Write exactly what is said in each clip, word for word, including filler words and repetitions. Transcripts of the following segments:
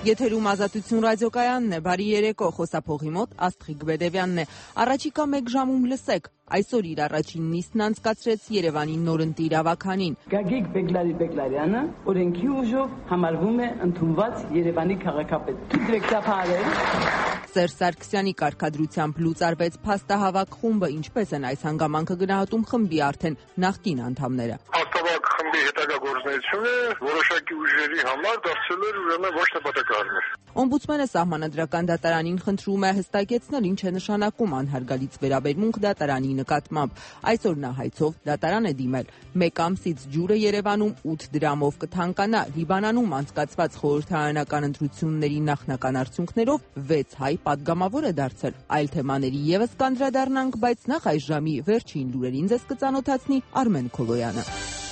Եթերում Ազատություն ռադիոկայանն է, բարի երեկո, խոսափողի մոտ Աստղիկ Բեդևյանն է։ Առաջիկա մեկ ժամում լսեք, այսօր իր առաջին նիստն անցկացրեց Երևանի նորընտիր ավագանին։ Գագիկ Բեգլարի Բեգլարյանը օրենքի ուժով համարվում է ընդունված Երևանի քաղաքապետ։ Դուք ծափարել։ Սերժ Սարգսյանի կարգադրությամբ լուծարվեց փաստահավաք խումբը, ինչպես են այս հանգամանքը գնահատում խմբի արդեն նախկին անդամները։ Փաստահավաք խմբի հետագա գործունեությունը որոշակի ուժերի համար դարձել էր ուրեմն ոչ նպատակահարմար։ Օմբուդսմենը Սահմանադրական դատարանին խնդրում է հստակեցնել ինչ է նշանակում անհարգալից վերաբերմունք դատարանի նկատմամբ։ Այսօր նա հայցով դատարան է դիմել։ Մեկ ամսից ջուրը Երևանում ութ դրամով կթանկանա։ Լիբանանում անցկացված խորհրդարանական ընտրությունների նախնական արդյունքներով վեց հայ պատգամավոր է դարձել։ Այլ թեմաների ևս կանդրադառնանք, բայց նախ այս ժամի վերջին լուրերին ձեզ կծանոթացնի Արմեն Քոլոյանը։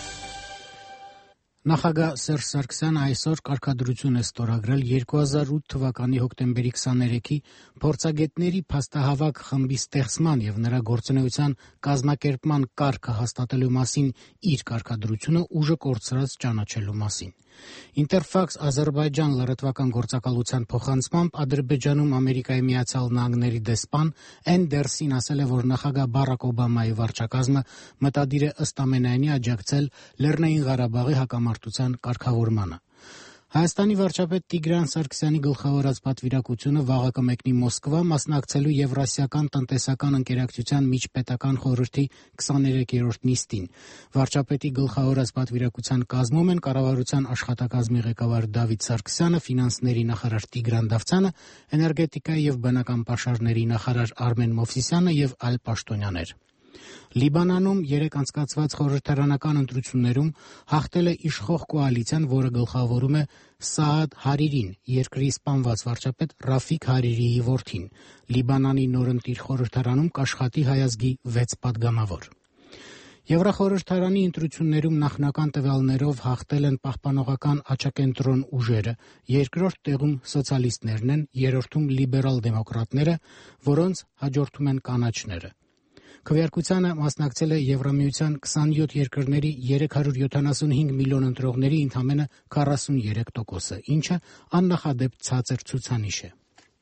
Նախագահ Սերժ Սարգսյանը այսօր կարգադրություն է ստորագրել երկու հազար ութ թվականի հոկտեմբերի քսաներեքի փորձագետների փաստահավաք խմբի ստեղծման եւ նրա գործունեության կազմակերպման կարգը հաստատելու մասին իր կարգադրությունը ուժը կորցրած ճանաչելու մասին։ Interfax Ադրբեջան լրատվական գործակալության փոխանցմամբ Ադրբեջանում Ամերիկայի Միացյալ Նահանգների դեսպան Էնդերսին ասել է, որ նախագահ Բարակ Օբամայի վարչակազմը մտադիր է ըստ ամենայնի աջակցել Լեռնային Ղարաբաղի հակամարտության կարգավորմանը։ Հայաստանի վարչապետ Տիգրան Սարգսյանի գլխավորած պատվիրակությունը վաղը կմեկնի Մոսկվա մասնակցելու Եվրասիական տնտեսական ընկերակցության միջպետական խորհրդի քսաներեքերորդ նիստին։ Վարչապետի գլխավորած պատվիրակության կազմում են կառավարության աշխատակազմի ղեկավար Դավիթ Սարգսյանը, ֆինանսների նախարար Տիգրան Դավթյանը, էներգետիկայի եւ բնական պաշարների նախարար Արմեն Մովսիսյանը եւ այլ պաշտոնյաներ։ Լիբանանում երեկ անցկացված խորհրդարանական ընտրություններում հաղթել է իշխող կոալիցիան, որը գլխավորում է Սաադ Հարիրին, երկրի սպանված վարչապետ Ռաֆիկ Հարիրիի որդին։ Լիբանանի նորընտիր խորհրդարանում կաշխատի հայ ազգի վեց պատգամավոր։ Եվրախորհրդարանի ընտրություններում նախնական տվյալներով հաղթել են պահպանողական աչակենտրոն ուժերը, երկրորդ տեղում սոցիալիստներն են, երրորդում լիբերալ դեմոկրատները, որոնց հաջորդում են կանաչները։ Քվեարկությանը մասնակցել է Եվրամիության քսանյոթ երկրների երեք հարյուր յոթանասունհինգ միլիոն ընտրողների ընդամենը քառասուներեք տոկոսը, ինչը աննախադեպ ցածր ցուցանիշ է։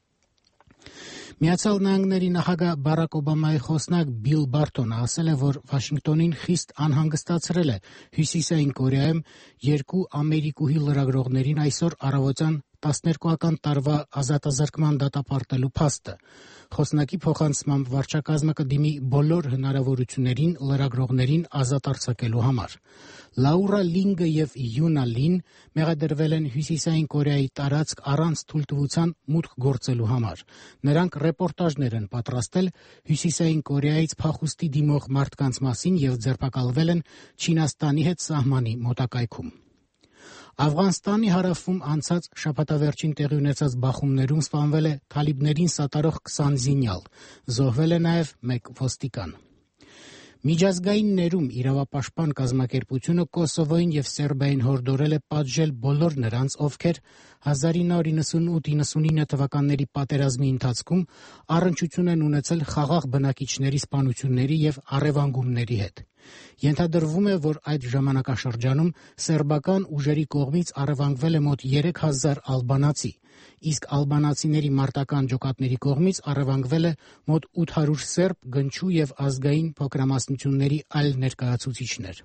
Միացյալ Նահանգների նախագահ Բարակ Օբամայի խոսնակ Բիլ Բարտոնը ասել է, որ Վաշինգտոնին խիստ անհանգստացրել է Հյուսիսային Կորեայում երկու ամերիկուհի լրագրողներին այսօր առավոտյան տասներկուական տարվա ազատազրկման դատապարտելու փաստը։ Խոսնակի փոխանցմամբ վարչակազմը կդիմի բոլոր հնարավորություններին լրագրողներին ազատ արձակելու համար։ Լաուրա Լինգը եւ Յունա Լին մեղադրվել են Հյուսիսային Կորեայի տարածք առանց թույլտվության մուտք գործելու համար։ Նրանք ռեպորտաժներ են պատրաստել Հյուսիսային Կորեայից փախուստի դիմող մարդկանց մասին եւ ձերբակալվել են Չինաստանի հետ սահմանի մոտակայքում։ Աֆղանստանի հարավում անցած շաբաթավերջին տեղի ունեցած բախումներում սպանվել է թալիբներին սատարող քսան զինյալ, զոհվել է նաև մեկ ոստիկան։ Միջազգային ներում իրավապաշտպան կազմակերպությունը Կոսովոյին եւ Սերբիային հորդորել է պատժել բոլոր նրանց, ովքեր հազար ինը հարյուր նվաթ նվաթինը թվականների պատերազմի ընթացքում առնչություն են ունեցել խաղաղ բնակիչների սպանությունների եւ առևանգումների հետ։ Ենթադրվում է, որ այդ ժամանակաշրջանում սերբական ուժերի կողմից առևանգվել է մոտ երեք հազար ալբանացի, իսկ ալբանացիների մարտական ջոկատների կողմից առևանգվել է մոտ ութ հարյուր սերբ, գնչու եւ ազգային փոքրամասնությունների այլ ներկայացուցիչներ։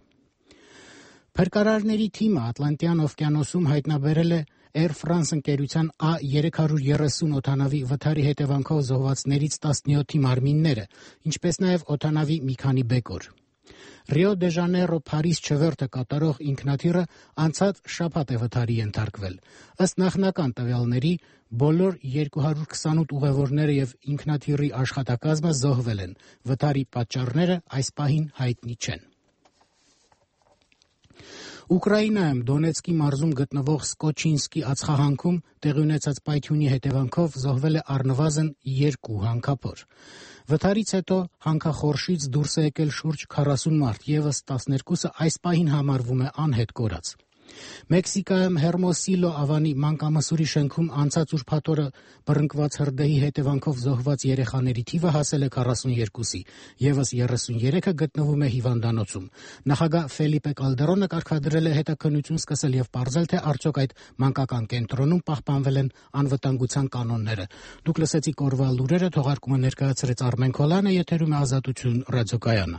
Փրկարարների թիմը Ատլանտյան օվկիանոսում հայտնաբերել է Air France ընկերության A երեք հարյուր երեսուն օդանավի վթարի հետևանքով զոհվածներից տասնյոթի մարմինները, ինչպես նաև օդանավի մի քանի բեկոր։ Ռիո դե Ժանեյրո Փարիզ չվերթը կատարող ինքնաթիռը անցած շաբաթ է վթարի ենթարկվել։ Ըստ նախնական տվյալների բոլոր երկու հարյուր քսանութ ուղևորները եւ ինքնաթիռի աշխատակազմը զոհվել են։ Վթարի պատճառները այս պահին հայտնի չեն։ Ուկրաինայում Դոնեցկի մարզում գտնվող Սկոչինսկի ածխահանքում տեղի ունեցած պայթյունի հետևանքով զոհվել է առնվազն երկու հանքափոր։ Վթարից հետո հանքախորշից դուրս է եկել շուրջ քառասուն մարդ, ևս տասներկուսը այս պահին համարվում է անհետ կորած։ Մեքսիկայում Հերմոսիլո ավանի մանկամասուրի շենքում անցած ուրբաթ-օրը բռնկված հրդեհի հետևանքով զոհված երեխաների թիվը հասել է քառասունյոթի, եւս երեսունյոթը գտնվում է հիվանդանոցում։ Նախագահ Ֆելիպե Կալդերոնը կարգադրել է հետաքննություն սկսել եւ պարզել, թե արդյոք այդ մանկական կենտրոնում պահպանվել են անվտանգության կանոնները։ Դուք լսեցիք օրվա լուրերը, թողարկումը ներկայացրեց Արմեն Քոլյանը, եթերում է Ազատություն ռադիոկայանը։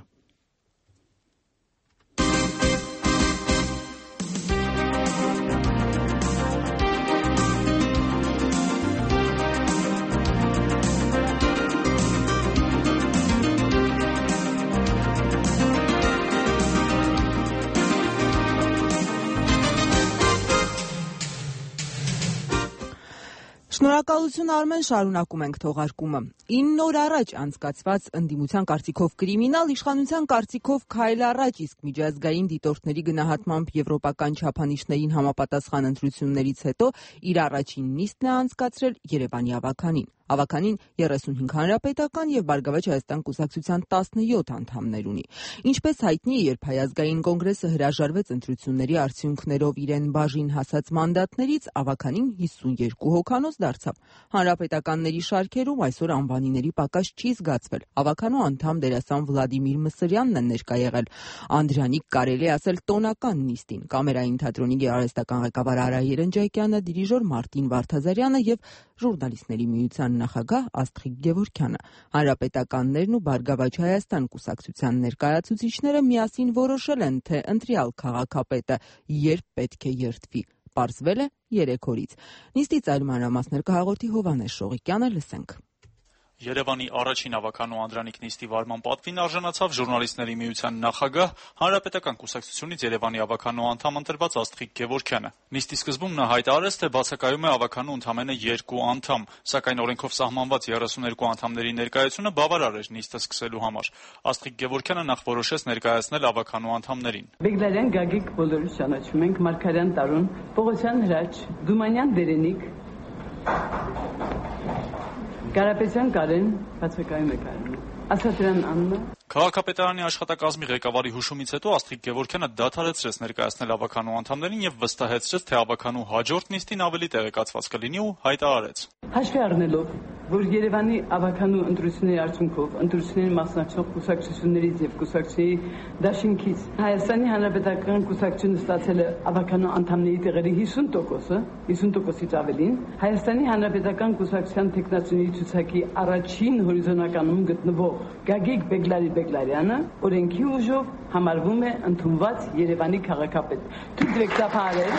Շնորհակալություն Արմեն, շարունակում ենք թողարկումը։ ինը օր առաջ անցկացված ընդդիմության կարծիքով կրիմինալ, իշխանության կարծիքով քայլ առաջ, իսկ միջազգային դիտորդների գնահատմամբ եվրոպական չափանիշներին համապատասխան ընտրություններից հետո իր առաջին նիստն է անցկացրել Երևանի ավականին։ Ավականին երեսունհինգ հանրապետական եւ Բարգավաճ Հայաստան կուսակցության տասնյոթ անդամներ ունի։ Ինչպես հայտնի է, երբ Հայազգային կոնգրեսը հրաժարվեց ընտրությունների արդյունքներով իրեն բաժին հասած մանդատներից, ավականին հիսունյոթ հոգանոց դարձավ։ Հանրապետականների շարքերում այսօր անվանիների պակաս չի զգացվել։ Ավականու անդամ դերասան Վլադիմիր Մսրյանն է ներկա եղել Անդրանիկ կարելի ասել տոնական նիստին։ Կամերային թատրոնի գեղարվեստական ղեկավար Արա Երնջակյանը, դիրիժոր Մարտին Վարդազարյանը եւ ժուրնալիստների միության նախագահ Աստղիկ Գևորգյանը։ Հանրապետականներն ու Բարգավաճ Հայաստան կուսակցության ներկայացուցիչները միասին որոշել են, թե ընտրյալ քաղաքապետը երբ պետք է երդվի։ Պարզվել է երեք օրից։ Նիստից այլ մանրամասներ կհաղորդի Հովհաննես Շողիկյանը, լսենք։ Երևանի առաջին ավականու Անդրանիկ նիստի վարման պատվին արժանացավ ժուրնալիստների միության նախագահ, Հանրապետական կուսակցությունից Երևանի ավականու անդամ ընտրված Աստղիկ Գևորգյանը։ Նիստի սկզբում նա հայտարարեց, թե բացակայում է ավականու ընդամենը երկու անդամ, սակայն օրենքով սահմանված երեսուներկու անդամների ներկայությունը բավարար էր նիստը սկսելու համար։ Աստղիկ Գևորգյանը նախ որոշեց ներկայացնել ավականու անդամներին։ Բեգլարյան Գագիկ բոլորը ճանաչում ենք, Մարգարյան Տարուն, Պողոսյան Հրաչ, Դումանյան Դերենիկ, Կարապետյան Կարեն, բացակայում է Կարեն, Ասատրյան Աննա։ Քաղաքապետարանի աշխատակազմի ղեկավարի հուշումից հետո Աստղիկ Գևորգյանը դադարեցրեց ներկայացնել ավականու անդամներին եւ վստահեցրեց, թե ավականու հաջորդ նիստին ավելի տեղեկացված կլինի ու հայտարարեց. Հաշվի առնելով, որ Երևանի ավականու ընտրությունների արդյունքով ընտրությունների մասնակցող կուսակցություններից եւ կուսակցությունների դաշինքից Հայաստանի Հանրապետական կուսակցությունը ստացել է ավականու անդամների տեղերի հիսուն տոկոսը, հիսուն տոկոսից ավելին, Հայաստանի Հանրապետական կուսակցության տեխնացիաների ցուցակի առաջին հորիզոնականում գտնվող Գագիկ Բեգլարի Բեգլարյանը օրենքի ուժով համարվում է ընդունված Երևանի քաղաքապետ։ Թույլ տվեք ծափահարել։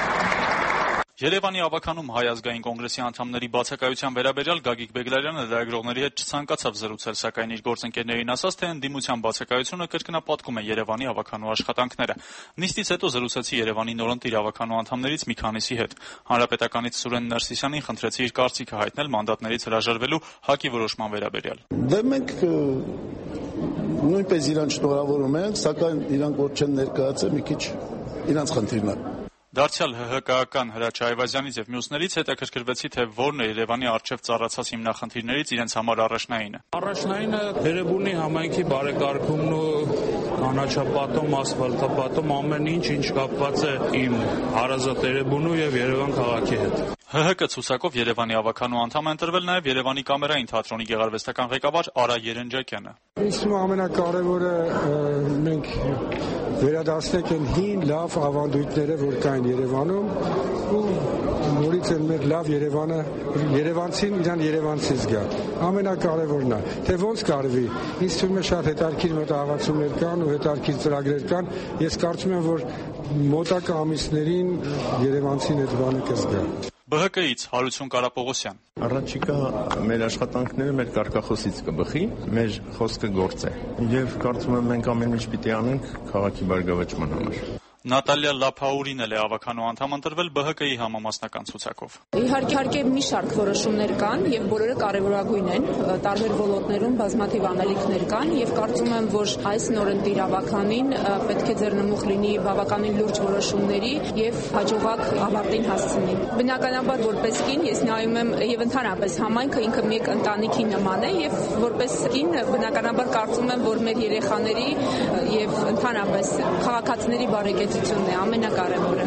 Երևանի ավականում Հայազգային կոնգրեսի անդամների բացակայության վերաբերյալ Գագիկ Բեգլարյանը լրագրողների հետ չցանկացավ զրուցել, սակայն իր գործընկերներին ասաց, թե ընդդիմության բացակայությունը կրկնապատկում է Երևանի ավականու աշխատանքները։ Նիստից հետո զրուցեցի Երևանի նորընտիր ավականու անդամներից մի քանիսի հետ։ Հանրապետականից Սուրեն Նարսիսյանին խնդրեցի իր կարծիքը հայտնել մանդատներից հրաժարվելու ՀԱԿ-ի որոշման վերաբերյալ։ Դե մենք նույնպես իրան շնորհավորում ենք, սակայն իրանք որ չեն ներկայացել, մի քիչ իրանց խնդիրն է։ Դարձյալ ՀՀԿ-ական Հրաչ Այվազյանից եւ մյուսներից հետաքրքրվեցի, թե որն է Երևանի առջև ծառացած հիմնախնդիրներից իրենց համար առաջնայինը։ Առաջնայինը Էրեբունի համայնքի բարեկարգումն ու կանաչապատում, ասֆալտապատում, ամեն ինչ, ինչ կապված է իմ հարազատ Էրեբունու եւ Երևան քաղաքի հետ։ ՀՀԿ ցուցակով Երևանի ավականու անդամ է ընտրվել նաև Երևանի կամերային թատրոնի գեղարվեստական ղեկավար Արա Երնջակյանը։ Ինձ թվում է ամենակարևորը մենք վերադարձնենք այն հին լավ ավանդույթները, որ կային Երևանում, ու նորից են մեր լավ Երևանը, Երևանցին իրան երևանցի զգա։ Ամենակարևորն է, թե ոնց կարվի։ Ինձ թվում է շատ հետաքրքիր մտահղացումներ կան ու հետաքրքիր ծրագրեր կան։ Ես կարծում եմ, որ մոտակա ամիսներին երևանցին այդ բանը կզգա։ ԲՀԿ-ից Հարություն Կարապողոսյան։ Առաջիկա մեր աշխատանքները մեր կարգախոսից կբխի, մեր խոսքը գործ է։ Եվ կարծում եմ մենք ամեն ինչ պիտի անենք քաղաքի բարգավաճման համար։ Նատալիա Լափաուրին էլ է ավականու անդամ ընտրվել ԲՀԿ-ի համամասնական ցուցակով։ Իհարկե մի շարք որոշումներ կան եւ բոլորը կարեւորագույն են, տարբեր ոլորտներում բազմաթիվ անելիքներ կան եւ կարծում եմ, որ այս նորընտիր ավականին պետք է ձեռնմուխ լինի բավականին լուրջ որոշումների եւ հաջողակ ավարտին հասցնի։ Բնականաբար որպես կին ես նայում եմ եւ ընդհանրապես համայնքը ինքը մեկ ընտանիքի նման է եւ որպես կին բնականաբար կարծում եմ, որ մեր երեխաների եւ ընդհանրապես քաղաքացիների բարեկեցությունն է ամենակարևորը։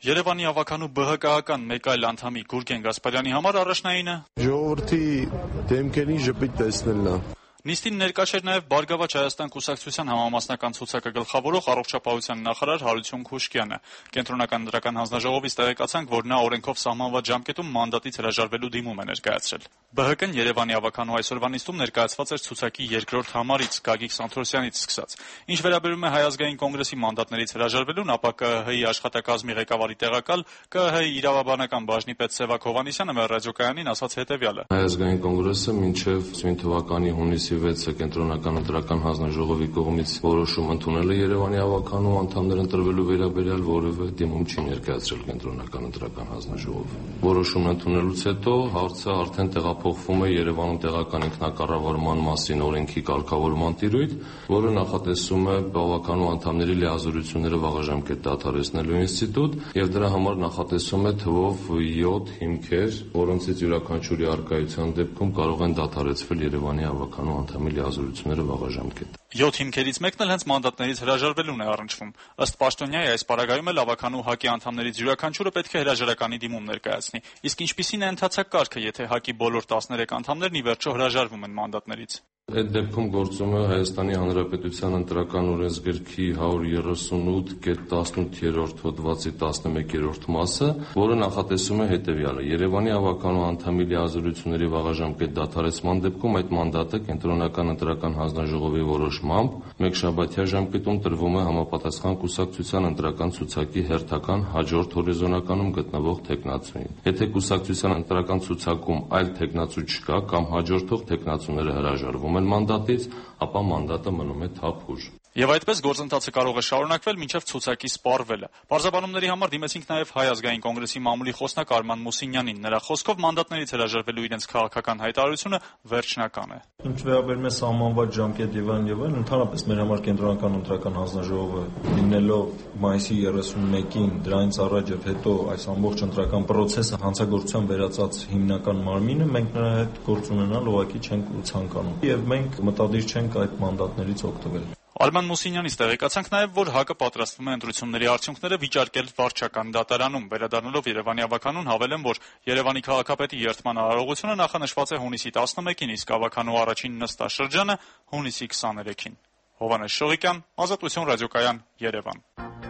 Երևանի ավականու B H K-ական մեկ այլ անդամի Գուրգեն Գասպարյանի համար առաջնայինը ժողովրդի դեմքերին ժպիտ տեսնելն է։ Նիստին ներկա էր նաև Բարգավաճ Հայաստան կուսակցության համամասնական ցուցակը գլխավորող առողջապահության նախարար Հարություն Քուշկյանը։ Կենտրոնական ընտրական հանձնաժողովից տեղեկացանք, որ նա օրենքով սահմանված ժամկետում մանդատից հրաժարվելու դիմում է ներկայացրել։ B H K-ն Երևանի ավականու այսօրվա նիստում ներկայացված էր ցուցակի երկրորդ համարից Գագիկ Սանթրոսյանից սկսած։ Ինչ վերաբերում է Հայ ազգային կոնգրեսի մանդատներից հրաժարվելուն, ապա K H I աշխատակազմի ղեկավարի տեղակալ K H I իրավաբանական բաժնի պետ Սևակ Հովհաննիսյանը մեր ռադիոկայանին ասաց հետևյալը. Հայ ազգային կոնգրեսը մինչև նույն թվականի հունիսի վեցը կենտրոնական ընտրական հանձնաժողովի կողմից որոշում ընդունել է Երևանի ավականու անդամներ ընտրվելու վերաբերյալ, որևէ դիմում չի ներկայացրել կենտրոնական ընտրական հանձնաժողով։ Որոշումն ընդունելուց հետո հարցը արդեն տեղափոխվում է Երևանում տեղական ինքնակառավարման մասին օրենքի կարգավորման տիրույթ, որը նախատեսում է ավականու անդամների լիազորությունները վաղաժամկետ դադարեցնելու ինստիտուտ, եւ դրա համար նախատեսում է թվով յոթ հիմքեր, որոնցից յուրաքանչյուրի առկայության դեպքում կարող են դադարեցվել Երևանի ավականու անդամի լիազորությունները վաղաժամկետ։ յոթ հիմքերից մեկն էլ հենց մանդատներից հրաժարվելուն է առնչվում։ Ըստ պաշտոնյայի այս պարագայում էլ ավականու ՀԱԿ-ի անդամներից յուրաքանչյուրը պետք է հրաժարականի դիմում ներկայացնի։ Իսկ ինչպիսին է ընթացակարգը, եթե ՀԱԿ-ի բոլոր տասներեք անդամներն ի վերջո հրաժարվում են մանդատներից։ Այդ դեպքում գործում է Հայաստանի Հանրապետության ընտրական օրենսգրքի հարյուր երեսունութ կետ տասնութ-րդ հոդվածի տասնմեկերորդ մասը, որը նախատեսում է հետևյալը. Երևանի ավականու անդամի լիազորությունների վաղաժամկետ դադարեցման դեպքում այդ մանդատը կենտրոնական ընտրական հանձնաժողովի որոշմամբ մեկ շաբաթյա ժամկետում տրվում է համապատասխան կուսակցության ընտրական ցուցակի հերթական հաջորդ հորիզոնականում գտնվող թեկնածուին։ Եթե կուսակցության ընտրական ցուցակում այլ թեկնածու չկա կամ հաջորդող թեկնածուները հրաժարվում են մանդատից, ապա մանդատը մնում է թափուր։ Եվ այդպես գործընթացը կարող է շարունակվել մինչև ցուցակի սպառվելը։ Պարզաբանումների համար դիմեցինք նաև Հայ ազգային կոնգրեսի մամուլի խոսնակ Արման Մուսինյանին։ Նրա խոսքով մանդատներից հրաժարվելու իրենց քաղաքական հայտարարությունը վերջնական է։ Ինչ վերաբերում է սահմանված ժամկետ եւ այլն եւ այլն, ընդհանրապես մեր համար կենտրոնական ընտրական հանձնաժողովը լինելով մայիսի երեսունմեկին դրանից առաջ եւ հետո այս ամբողջ ընտրական process-ը հանցագործության վերածած հիմնական մարմինը, մենք նրա հետ գործ ունենալ ուղղակի չենք ցանկանում եւ մենք մտադիր չենք այդ մանդատներից օգտվել։ Արման Մուսինյանից տեղեկացանք նաև, որ ՀԱԿ-ը պատրաստվում է ընտրությունների արդյունքները վիճարկել վարչական դատարանում։ Վերադառնալով Երևանի ավականուն հավելեմ, որ Երևանի քաղաքապետի երթման արարողությունը նախանշված է հունիսի տասնմեկին, իսկ ավականու առաջին նստաշրջանը հունիսի քսաներեքին։ Հովհաննես Շողիկյան, Ազատություն ռադիոկայան, Երևան։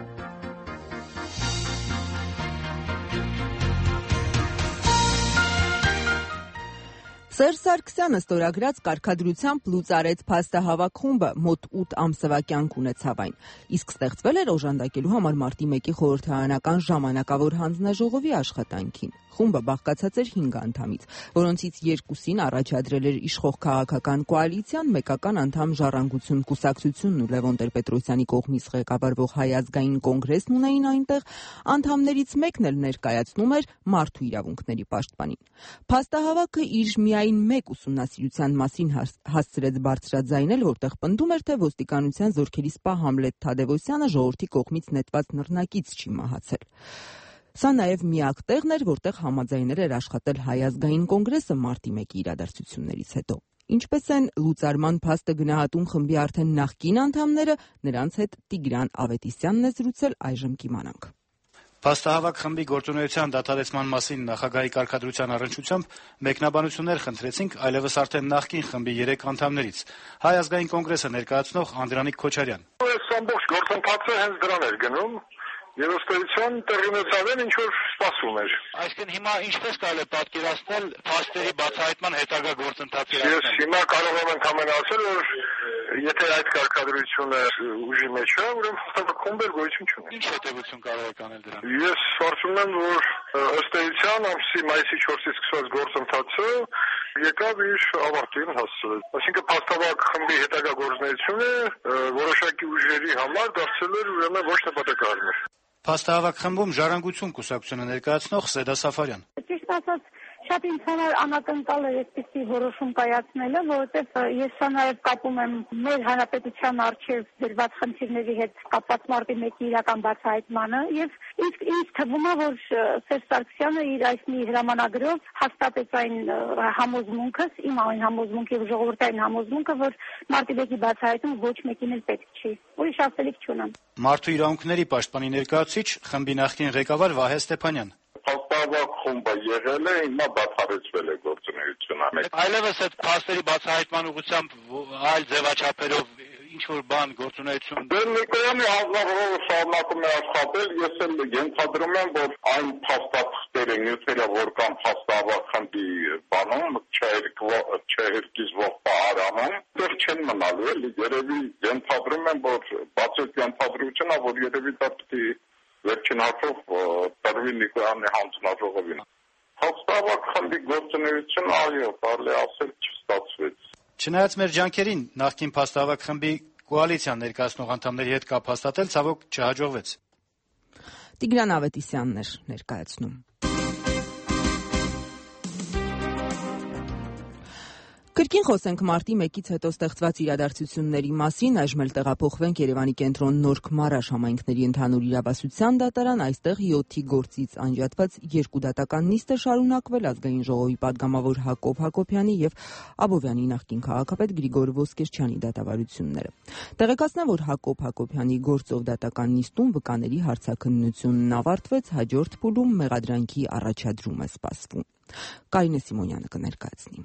Սերժ Սարգսյանը ստորագրած կարգադրությամբ լուծարեց փաստահավաք խումբը մոտ ութ ամսվա կյանք ունեցավ այն, իսկ ստեղծվել էր օժանդակելու համար մարտի մեկի խորհրդարանական ժամանակավոր հանձնաժողովի աշխատանքին։ Խումբը բաղկացած էր հինգ անդամից, որոնցից երկուսին առաջադրել էր իշխող քաղաքական կոալիցիան, մեկական անդամ Ժառանգություն կուսակցությունն ու Լևոն Տեր-Պետրոսյանի կողմից ղեկավարվող Հայ ազգային կոնգրեսն ունեին այնտեղ, անդամներից մեկն էլ ներկայացնում էր մարդու իրավունքների պաշտպանին։ Փաստահավաքը իր միայն մեկ ուսումնասիրության մասին հասցրեց բարձրաձայնել, որտեղ պնդում էր, թե ոստիկանության զորքերի սպա Համլետ Թադևոսյանը ժողովրդի կողմից նետված նռնակից չի մահացել։ Սա նաև միակ տեղն էր, որտեղ համաձայնել էր աշխատել Հայ ազգային կոնգրեսը մարտի մեկի իրադարձություններից հետո։ Ինչպես են լուծարման փաստը գնահատում խմբի արդեն նախկին անդամները, նրանց հետ Տիգրան Ավետիսյանն է զրուցել, այժմ կիմանանք։ Փաստահավաք խմբի գործունեության դադարեցման մասին նախագահի կարգադրության առնչությամբ մեկնաբանություններ խնդրեցինք այլևս արդեն նախկին խմբի երեք անդամներից։ Հայ ազգային կոնգրեսը ներկայացնող Անդրանիկ Քոչարյան։ Այս ամբողջ գործընթացը հենց դրան էր գնում։ Եվ ըստեյության տեղի ունեցավ ինչ որ սպասում էր։ Այսինքն հիմա ինչպես կարելի է պատկերացնել փաստերի բացահայտման հետագա գործընթացը։ Ես հիմա կարող եմ ընդհանրապես ասել, որ եթե այդ կարգադրությունը ուժի մեջ է, ուրեմն խումբեր գոյություն չունի։ Ինչ հետևություն կարող եք անել դրան։ Ես կարծում եմ, որ ըստեյության ամսի մայիսի չորսից սկսված գործընթացը եկավ իր ավարտին հասցրել։ Այսինքն փաստավակ խմբի հետագա գործունեությունը որոշակի ուժերի համար դարձել էր ուրեմն ոչ նպատակահարմար։ Փաստահավաք խմբում Ժառանգություն կուսակցությունը ներկայացնող Սեդա Սաֆարյան։ Ճիշտ ասած, Անչափ ինձ համար անակնկալ է այսպիսի որոշում կայացնելը, որովհետև ես սա նաև կապում եմ մեր հանրապետության առջև դրված խնդիրների հետ կապված մարտի մեկի իրական բացահայտմանը եւ իսկ ինձ թվում է, որ Սերժ Սարգսյանը իր այս մի հրամանագրով հաստատեց այն համոզմունքը, իմ այն համոզմունքը եւ ժողովրդային համոզմունքը, որ մարտի մեկի բացահայտում ոչ մեկին էլ պետք չի։ Ուրիշ ասելիք չունեմ։ Մարդու իրավունքների պաշտպանի ներկայացուցիչ խմբի նախկին ղեկավար Վահե Ստեփանյան. Փաստավակ խումբը եղել է, հիմա դադարեցվել է գործունեությունը։ Այլևս այդ փաստերի բացահայտման ուղղությամբ այլ ձևաչափերով ինչ որ բան գործունեություն։ Դե Նիկոյանի հանձնարարողը շարունակում է աշխատել, ես էլ ենթադրում եմ, որ այն փաստաթղթերը, նյութերը, որ կան փաստավակ խմբի բանում, չհերկիզվող պահարանում, դեռ չեն մնալու էլ, երևի ենթադրում եմ, որ բացի այդ ենթադրությունն է, որ երևի դա պիտի վերջին հաշվով տրվի Նիկոյանի հանձնարարողին։ Փաստավակ խմբի գործունեությունը, այո, կարելի ասել չստացվեց։ Չնայած մեր ջանքերին նախկին փաստավակ խմբի կոալիցիան ներկայացնող անդամների հետ կապ հաստատել ցավոք չհաջողվեց։ Տիգրան Ավետիսյանն էր ներկայացնում։ Կրկին խոսենք մարտի մեկից հետո ստեղծված իրադարձությունների մասին, այժմ էլ տեղափոխվենք Երևանի կենտրոն Նոր Քմարաշ համայնքների ընդհանուր իրավասության դատարան, այստեղ յոթի գործից անջատված երկու դատական նիստ է շարունակվել ազգային ժողովի падգամավոր Հակոբ Հակոբյանի եւ Աբովյանի նախկին քաղաքապետ Գրիգոր Ոսկերչյանի դատավարությունները։ Տեղեկացնեմ, որ Հակոբ Հակոբյանի գործով դատական նիստում վկաների հարցաքննությունն ավարտվեց, հաջորդ փուլում մեղադրանքի առաջադրում է սպասվում։ Կարինե Սիմոնյանը կներկայացնի։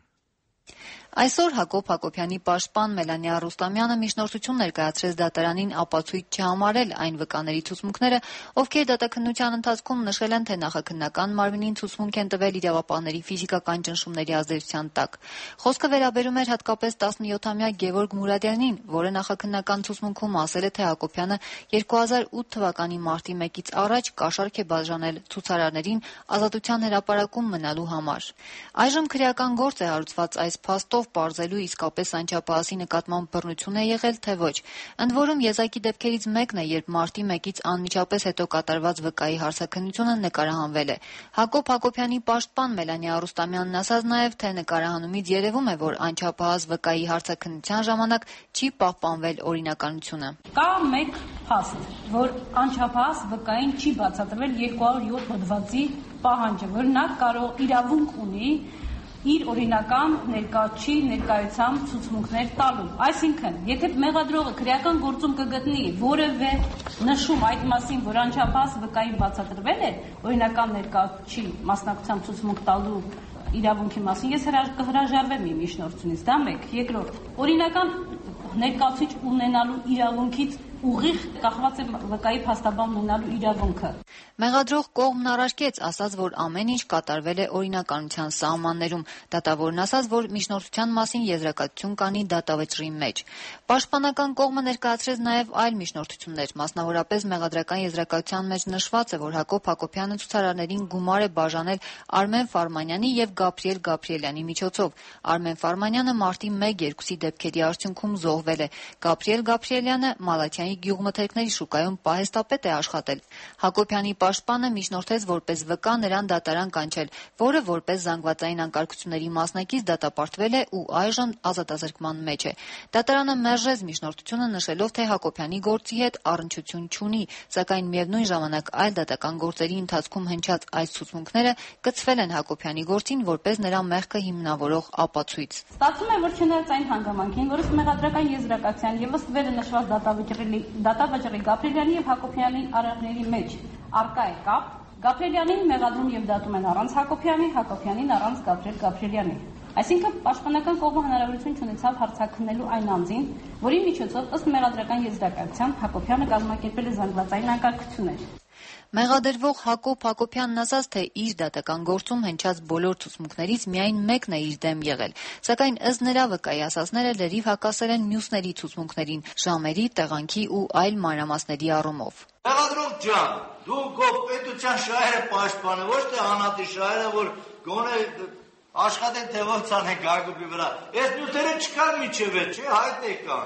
Այսօր Հակոբ Հակոբյանի պաշտպան Մելանիա Ռուստամյանը միջնորդություն ներկայացրեց դատարանին ապացույց չհամարել այն վկաների ցուցմունքները, ովքեր դատաքննության ընթացքում նշել են, թե նախաքննական մարմնին ցուցմունք են տվել իրավապահների ֆիզիկական ճնշումների ազդեցության տակ։ Խոսքը վերաբերում էր հատկապես տասնյոթամյա Գևորգ Մուրադյանին, որը նախաքննական ցուցմունքում ասել է, թե Հակոբյանը երկու հազար ութ թվականի մարտի մեկից առաջ կաշառք է բաժանել ցուցարարներին ազատության հրապարակում մնալու համար։ Այժմ քրեական գործ է հարուցված այս փաստով պարզելու իսկապես անչափահասի նկատմամբ բռնություն է եղել, թե ոչ։ Ընդ որում եզակի դեպքերից մեկն է, երբ մարտի մեկից անմիջապես հետո կատարված վկայի հարցաքննությունը նկարահանվել է։ Հակոբ Հակոբյանի պաշտպան Մելանիա Ռուստամյանն ասաց նաև, թե նկարահանումից երևում է, որ անչափահաս վկայի հարցաքննության ժամանակ չի պահպանվել օրինականությունը։ Կա մեկ փաստ, որ անչափահաս վկային չի բացատրվել երկու հարյուր յոթ հոդվածի պահանջը, որ նա կարող իրավունք ունի իր օրինական ներկայացի ներկայությամբ ցուցմունքներ տալու։ Այսինքն, եթե մեղադրողը քրեական գործում կգտնի որևէ նշում այդ մասին, որ անչափահաս վկային բացատրվել է օրինական ներկայացի մասնակցությամբ ցուցմունք տալու իրավունքի մասին, ես կհրաժարվեմ իմ միջնորդությունից։ Դա մեկ։ Երկրորդ, օրինական ներկայացուցիչ ունենալու իրավունքից ուղիղ կախված է վկայի փաստաբան ունենալու իրավունքը։ Մեղադրող կողմն առարկեց, ասաց, որ ամեն ինչ կատարվել է օրինականության սահմաններում։ Դատավորն ասաց, որ միջնորդության մասին եզրակացություն կանի դատավճռի մեջ։ Պաշտպանական կողմը ներկայացրեց նաև այլ միջնորդություններ, մասնավորապես մեղադրական եզրակացության մեջ նշված է, որ Հակոբ Հակոբյանը ցուցարարներին գումար է բաժանել Արմեն Ֆարմանյանի եւ Գաբրիել Գաբրիելյանի միջոցով։ Արմեն Ֆարմանյանը մարտի մեկ երկուսի դեպքերի արդյունքում զոհվել է։ Գաբրիել Գաբրիելյանը Մալաթյանի գյուղմթերքների շուկայում պահեստապետ է աշխատել։ Հակոբյանի պաշտպանը միջնորդեց որպես վկա նրան դատարան կանչել, որը որպես զանգվածային անկարգությունների մասնակից դատապարտվել է ու այժմ ազատազրկման մեջ է։ Դատարանը մերժեց միջնորդությունը նշելով, թե Հակոբյանի գործի հետ առնչություն չունի, սակայն միևնույն ժամանակ այլ դատական գործերի ընթացքում հնչած այս ցուցմունքները կցվել են Հակոբյանի գործին որպես նրա մեղքը հիմնավորող ապացույց։ Ստացվում է, որ չնայած այն հանգամանքին, որ ըստ մեղադրական եզրակացության եւ ըստ վերը նշված դատավճռի դատավճռի Գաբրիելյանի եւ Հակոբյանի արարքների մեջ արկա է կապ, Գաբրիելյանին մեղադրում եւ դատում են առանց Հակոբյանի, Հակոբյանին առանց Գաբրիել Գաբրիելյանի։ Այսինքն պաշտպանական կողմը հնարավորություն չունեցավ հարցաքննելու այն անձին, որի միջոցով ըստ մեղադրական եզրակացության Հակոբյանը կազմակերպել է զանգվածային անկարգություններ։ Մեղադրվող Հակոբ Հակոբյանն ասաց, թե իր դատական գործում հնչած բոլոր ցուցմունքներից միայն մեկն է իր դեմ եղել, սակայն ըստ նրա վկայի ասածները լրիվ հակասել են մյուսների ցուցմունքներին, ժամերի, տեղանքի ու այլ մանրամասների առումով։ Մեղադրող ջան, դու գով պետության շահերը պաշտպանը, ոչ թե անհատի շահերը, որ գոնե աշխատեն թե ոնց անեն Գագուբի վրա։ Այս նյութերը չկան միջև է, չէ, հայտ է կան։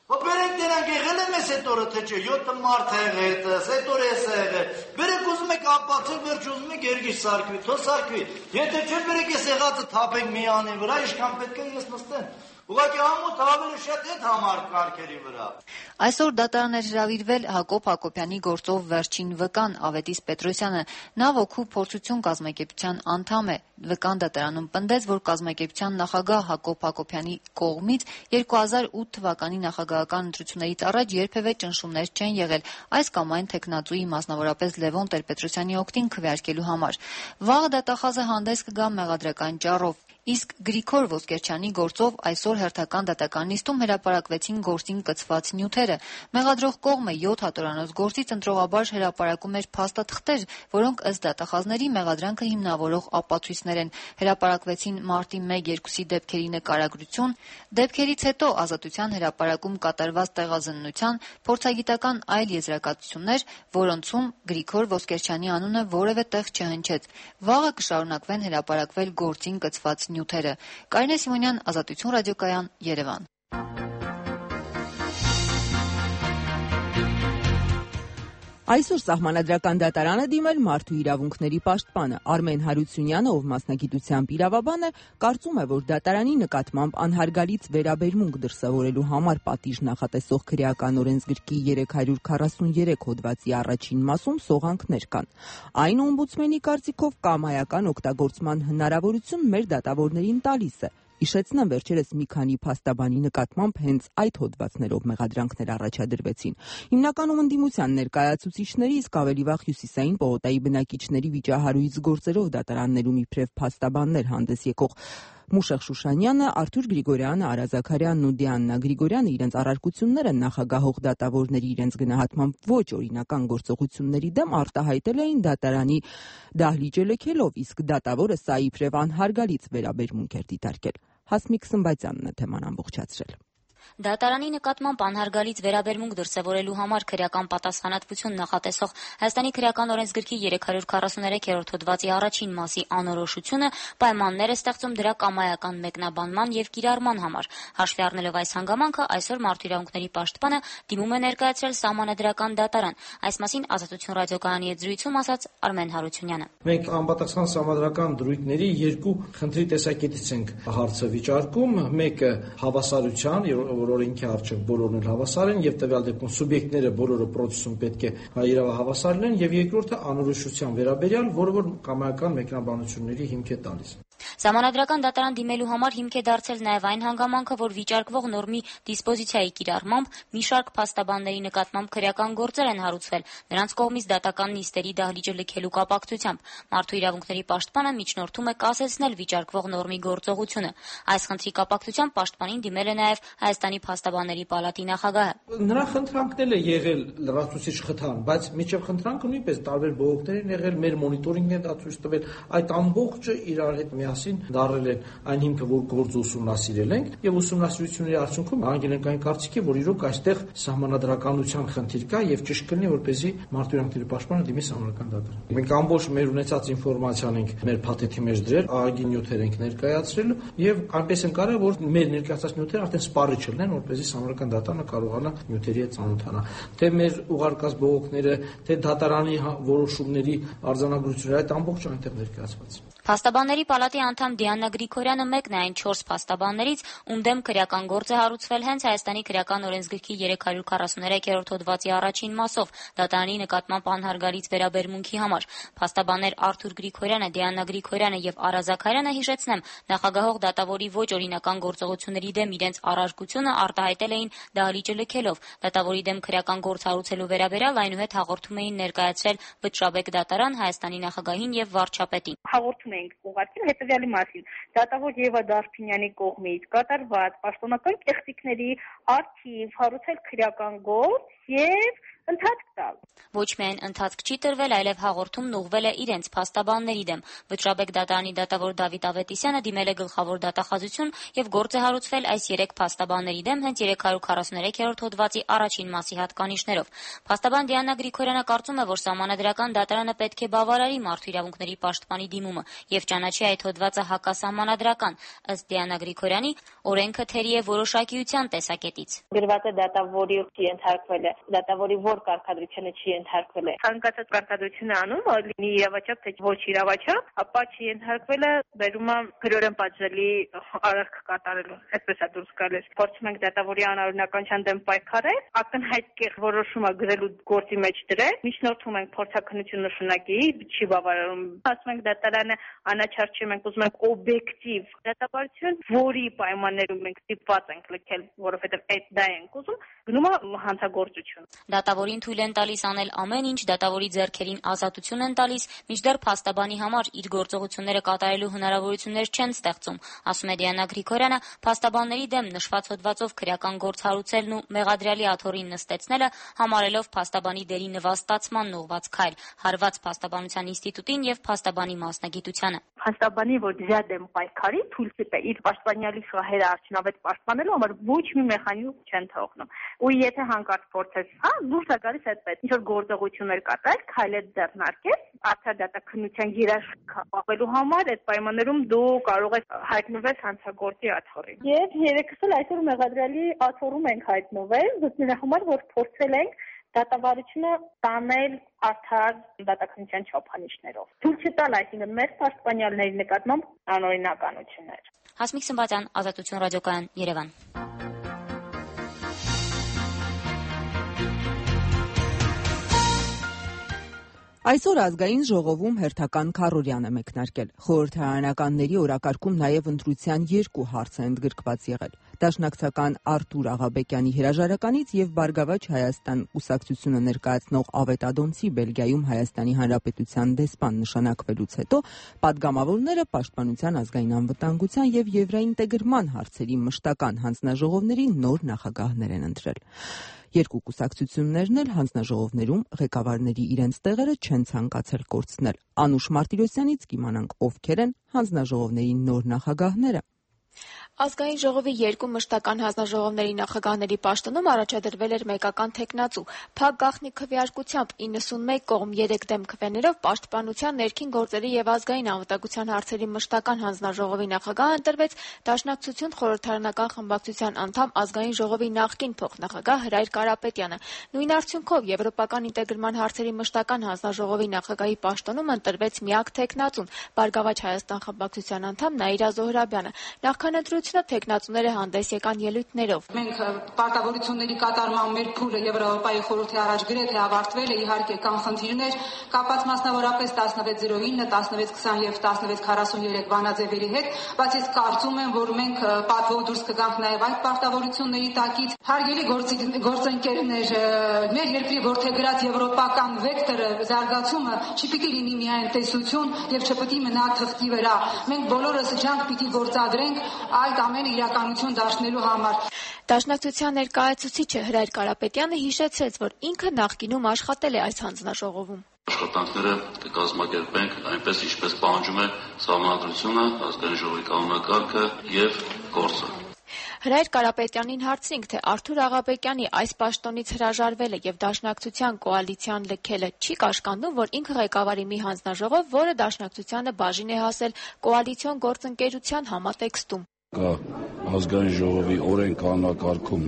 Բերեք դրանք եղել է մեզ այդ օրը, թե չէ, յոթ մարդ է եղել հետս, այդ օրը ես է եղել, բերեք ուզում եք ապացել, վերջ ուզում եք երգիշ սարկվի, թո սարկվի, եթե չէ բերեք ես եղածը թապեք մի անի վրա, իշքան պետք է ես նստեն, ուղղակի ամոթ ավելի շատ այդ համար կարգերի վրա։ Այսօր դատարան էր հրավիրվել Հակոբ Հակոբյանի գործով վերջին վկան Ավետիս Պետրոսյանը, նա ոգու փորձություն կազմակերպության անդամ է, վկան դատարանում պնդեց, որ կազմակերպության նախագահ Հակոբ Հակոբյանի կողմից երկու հազար ութ թվականի նախագահական ընտրություններից առաջ երբևէ ճնշումներ չեն եղել այս կամ այն թեկնածուի, մասնավորապես Լևոն Տեր-Պետրոսյանի օգտին քվեարկելու համար։ Վաղը դատախազը հանդես կգա մեղադրական ճառով։ Իսկ Գրիգոր Ոսկերչյանի գործով այսօր հերթական դատական նիստում հրապարակվեցին գործին կցված նյութերը։ Մեղադրող կողմը յոթ հատորանոց գործից ընտրողաբար հրապարակում էր փաստաթղթեր, որոնք ըստ դատախազների մեղադրանքը հիմնավորող ապացույցներ են։ Հրապարակվեցին մարտի մեկ երկուսի դեպքերի նկարագրություն, դեպքերից հետո ազատության հրապարակում կատարված տեղազննության, փորձագիտական այլ եզրակացություններ, որոնցում Գրիգոր Ոսկերչյանի անունը որևէ տեղ չհնչեց։ Վաղը կշարունակվեն հրապարակվել գործին կցված նյութերը։ Կարինե Սիմոնյան, Ազատություն ռադիոկայան, Երևան։ Այսօր Սահմանադրական դատարանը դիմել մարդու իրավունքների պաշտպանը Արմեն Հարությունյանը, ով մասնագիտությամբ իրավաբան է, կարծում է, որ դատարանի նկատմամբ անհարգալից վերաբերմունք դրսևորելու համար պատիժ նախատեսող քրեական օրենսգրքի երեք հարյուր քառասուններեք հոդվածի առաջին մասում սողանքներ կան։ Այն օմբուդսմենի կարծիքով կամայական օգտագործման հնարավորություն մեր դատավորներին տալիս է։ Իշեցնեմ, վերջերս մի քանի փաստաբանի նկատմամբ հենց այդ հոդվածներով մեղադրանքներ առաջադրվեցին։ Հիմնականում ընդդիմության ներկայացուցիչների, իսկ ավելի վաղ Հյուսիսային պողոտայի բնակիչների վիճահարույց գործերով դատարաններում իբրև փաստաբաններ հանդես եկող Մուշեղ Շուշանյանը, Արթուր Գրիգորյանը, Արա Զաքարյանն ու Դիաննա Գրիգորյանը իրենց առարկությունները նախագահող դատավորների իրենց գնահատմամբ ոչ օրինական գործողությունների դեմ արտահայտել էին դատարանի դահլիճը լքելով, իսկ դատավորը սա իբրև անհարգալից վերաբերմունք էր դիտարկել։ Հասմիկ Սմբատյանն է թեման ամբողջացրել։ Դատարանի նկատմամբ անհարգալից վերաբերմունք դրսևորելու համար քրեական պատասխանատվություն նախատեսող Հայաստանի քրեական օրենսգրքի երեք հարյուր քառասուններեքերորդ հոդվածի առաջին մասի անորոշությունը պայմաններ է ստեղծում դրա կամայական մեկնաբանման եւ կիրառման համար։ Հաշվի առնելով այս հանգամանքը, այսօր մարդու իրավունքների պաշտպանը դիմում է ներկայացրել Սահմանադրական դատարան։ Այս մասին Ազատություն ռադիոկայանի հետ զրույցում ասաց Արմեն Հարությունյանը։ Մենք անպատասխան սահմանադրական դրույթների երկու խնդրի տեսակետից ենք հարցը վիճարկում, մեկը հավասարության, որ օրենքի առջև բոլորն էլ հավասար են եւ տվյալ դեպքում սուբյեկտները բոլորը պրոցեսում պետք է իրավահավասար լինեն, եւ երկրորդը անորոշության վերաբերյալ, որը որ կամայական մեկնաբանությունների հիմք է տալիս։ Սահմանադրական դատարան դիմելու համար հիմք է դարձել նաև այն հանգամանքը, որ վիճարկվող նորմի դիսպոզիցիայի կիրառմամբ մի շարք փաստաբանների նկատմամբ քրեական գործեր են հարուցվել նրանց կողմից դատական նիստերի դահլիճը լքելու կապակցությամբ։ Մարդու իրավունքների պաշտպանը միջնորդում է կասեցնել վիճարկվող նորմի գործողությունը։ Այս խնդրի կապակցությամբ պաշտպանին դիմել է նաև Հայաստանի փաստաբանների պալատի նախագահը։ Նրա խնդրանքն էլ է եղել լրացուցիչ խթան, բայց միջև խնդրանքը նույնպես տարբեր բողոքներ են եղել, մեր մոնիտորինգն է դա ցույց տվել, այդ ամբողջը իրար հետ միասին դարել են այն հիմքը, որ գործը ուսումնասիրել ենք, եւ ուսումնասիրությունների արդյունքում անգել ենք այն կարծիքի, որ իրոք այստեղ սահմանադրականության խնդիր կա եւ ճիշտ կլինի, որպեսզի մարդու իրավունքների պաշտպանը դիմի Սահմանադրական դատարան։ Մենք ամբողջ մեր ունեցած ինֆորմացիան ենք մեր փաթեթի մեջ դրել, ԱԱԳ-ի նյութեր ենք ներկայացրել եւ այնպես են կարել, որ մեր ներկայացած նյութերը արդեն սպառիչ լինեն, որպեսզի Սահմանադրական դատարանը կարողանա նյութերի հետ ծանոթանալ։ Թե մեր ուղարկած բողոքները, թե դատարանի որոշումների արձանագրությունները, այդ ամբողջը այնտեղ ներկայացված։ Փաստաբանների պալատի անդամ Դիաննա Գրիգորյանը մեկն է այն չորս փաստաբաններից, ում դեմ քրեական գործ է հարուցվել հենց Հայաստանի քրեական օրենսգրքի երեք հարյուր քառասուններեքերորդ հոդվածի առաջին մասով դատարանի նկատմամբ անհարգալից վերաբերմունքի համար։ Փաստաբաններ Արթուր Գրիգորյանը, Դիաննա Գրիգորյանը եւ Արա Զաքարյանը, հիշեցնեմ, նախագահող դատավորի ոչ օրինական գործողությունների դեմ իրենց առարկությունը արտահայտել էին դահլիճը լքելով։ Դատավորի դեմ քրեական գործ հարուցելու վերաբերյալ այնուհետ հաղորդում էին ներկայացրել Վճռաբեկ դատարան, Հայաստանի նախագահին եւ վարչապետին։ Հաղորդում ենք ուղղակի հետևյալի մասին. դատավոր Եվա Դարփինյանի կողմից կատարված պաշտոնական կեղծիքների առթիվ հարուցել քրեական գործ եւ ընդհանուր տալ։ Ոչ միայն ընթացք չի տրվել, այլև հաղորդումն ուղղվել է իրենց փաստաբանների դեմ։ Վճռաբեկ դատարանի դատավոր Դավիթ Ավետիսյանը դիմել է գլխավոր դատախազություն եւ գործ է հարուցվել այս երեք փաստաբանների դեմ հենց երեք հարյուր քառասուներեքերորդ հոդվածի առաջին մասի հատկանիշներով։ Փաստաբան Դիանա Գրիգորյանը կարծում է, որ Սահմանադրական դատարանը պետք է բավարարի մարդու իրավունքների պաշտպանի դիմումը եւ ճանաչի այդ հոդվածը հակասահմանադրական։ Ըստ Դիանա Գրիգորյանի, օրենքը թերի է որոշակիության տեսակետից։ Գրված է դատավորի ենթարկվել է, դատավորի որ կարգադրությունը չի ենթարկվել է։ Ցանկացած կարգադրություն է անում, լինի իրավաչափ թե ոչ իրավաչափ, ապա չի ենթարկվել է, բերում է գրորեն պատժելի արարք կատարելու։ Այսպես է դուրս գալիս։ Փորձում ենք դատավորի անօրինականության դեմ պայքարել, ակնհայտ կեղ որոշումը գրելու գործի մեջ դրել, միջնորդում ենք փորձաքննությունը շնորհակի, չի բավարարում։ Ասում ենք դատարանը անաչառ չի, մենք ուզում ենք օբյեկտիվ դատաբարություն, որի պայմաններում մենք ստիպված ենք լքել, որովհետև այդ դա ենք ուզում, գնում է հանցագործություն։ Դատավորին թույլ են տալիս անել ամեն ինչ, դատավորի ձեռքերին ազատություն են տալիս, մինչդեռ փաստաբանի համար իր գործողությունները կատարելու հնարավորություններ չեն ստեղծում, ասում է Դիանա Գրիգորյանը, փաստաբանների դեմ նշված հոդվածով քրեական գործ հարուցելն ու մեղադրյալի աթոռին նստեցնելը համարելով փաստաբանի դերի նվաստացմանն ուղղված քայլ, հարված փաստաբանության ինստիտուտին եւ փաստաբանի մասնագիտությանը։ Փաստաբանի, որ դրա դեմ պայքարի, թույլ չտա իր պաշտպանյալի շահերը արդյունավետ պաշտպանելու համար ոչ մի մեխանիզմ չեն թողնում։ Ու եթե հանկարծ փորձես, հա, դուրս է գալիս այդպես, ինչ որ գործողություններ կատարել, քայլեր ձեռնարկել, արդար դատաքննության երաշխիք ապահովելու համար այդ պայմաններում դու կարող ես հայտնվել հանցագործի աթոռին։ Եվ երեքս էլ այսօր մեղադրյալի աթոռում ենք հայտնվել, դրա համար որ փորձել ենք դատավարությունը տանել արդար դատաքննության չափանիշներով։ Թույլ չտալ, այսինքն մեր պաշտպանյալների նկատմամբ անօրինականություններ։ Հասմիկ Սմբատյան, Ազատություն ռադիոկայան, Երևան։ Այսօր ազգային ժողովում հերթական քառօրյան է մեկնարկել։ Խորհրդարանականների օրակարգում նաև ընտրության երկու հարց է ընդգրկված եղել։ Դաշնակցական Արտուր Աղաբեկյանի հրաժարականից եւ Բարգավաճ Հայաստան կուսակցությունը ներկայացնող Ավետ Ադոնցի Բելգիայում Հայաստանի Հանրապետության դեսպան նշանակվելուց հետո պատգամավորները Պաշտպանության ազգային անվտանգության եւ եվրաինտեգրման հարցերի մշտական հանձնաժողովների նոր նախագահներ են ընտրել։ Երկու կուսակցություններն էլ հանձնաժողովներում ղեկավարների իրենց տեղերը չեն ցանկացել կորցնել։ Անուշ Մարտիրոսյանից կիմանանք ովքեր են հանձնաժողովների նոր նախագահները։ Ազգային ժողովի երկու մշտական հանձնաժողովների նախագահների պաշտոնում առաջադրվել էր մեկական թեկնածու։ Փակ գաղտնի քվեարկությամբ իննսունմեկ կողմ երեք դեմ քվեներով Պաշտպանության, ներքին գործերի եւ ազգային անվտանգության հարցերի մշտական հանձնաժողովի նախագահ ընտրվեց Դաշնակցություն խորհրդարանական խմբակցության անդամ ազգային ժողովի նախկին փոխնախագահ Հրայր Կարապետյանը։ Նույն արդյունքով եվրոպական ինտեգրման հարցերի մշտական հանձնաժողովի նախագահի պաշտոնում ընտրվեց միակ թեկնածուն Բարգավաճ Հայաստան խմբակցության անդամ Նաիրա Զոհրաբյանը։ Նախքան ընտրությունը թեկնածուները հանդես եկան ելույթներով։ Մենք պարտավորությունների կատարման մեր փուլը Եվրոպայի խորհրդի առաջ գրեթե ավարտվել է, իհարկե կան խնդիրներ, կապված մասնավորապես տասնվեց զրո ինը, տասնվեց քսան եւ տասնվեց քառասուններեք բանաձևերի հետ, բայց ես կարծում եմ, որ մենք պատվով դուրս կգանք նաեւ այդ պարտավորությունների տակից։ Հարգելի գործընկերներ, մեր երկրի որդեգրած եվրոպական վեկտորը, զարգացումը չպիտի լինի միայն տեսություն եւ չպիտի մնա թղթի վրա։ Մենք բոլորս ջանք պիտի գործադրենք այդ ամենը իրականություն դարձնելու համար։ Դաշնակցության ներկայացուցիչը Հրայր Կարապետյանը հիշեցրեց, որ ինքը նախկինում աշխատել է այս հանձնաժողովում։ Աշխատանքները կկազմակերպենք այնպես, ինչպես պահանջում է Սահմանադրությունը, ազգային ժողովի կանոնակարգը եւ գործը։ Հրայր Կարապետյանին հարցրինք, թե Արթուր Աղաբեկյանի այս պաշտոնից հրաժարվելը եւ Դաշնակցության կոալիցիան լքելը չի կաշկանդում, որ ինքը ղեկավարի մի հանձնաժողով, որը Դաշնակցությանը բաժին է հասել կոալիցիոն գործընկերության համատեքստում։ Կա ազգային ժողովի օրեն կանոնակարգում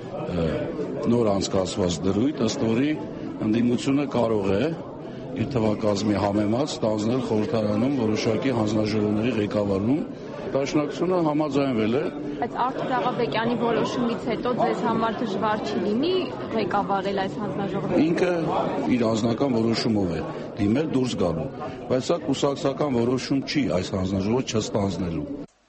նոր անցկացված դրույթ, ըստ որի ընդդիմությունը կարող է իր թվակազմի համեմատ ստանձնել խորհրդարանում որոշակի հանձնաժողովների ղեկավարում։ Դաշնակցությունը համաձայնվել է։ Բայց Արթուր Աղաբեկյանի որոշումից հետո ձեզ համար դժվար չի լինի ղեկավարել այս հանձնաժողովը։ Ինքը իր անձնական որոշումով է դիմել դուրս գալու, բայց սա կուսակցական որոշում չի այս հանձնաժողովը չստանձնելու։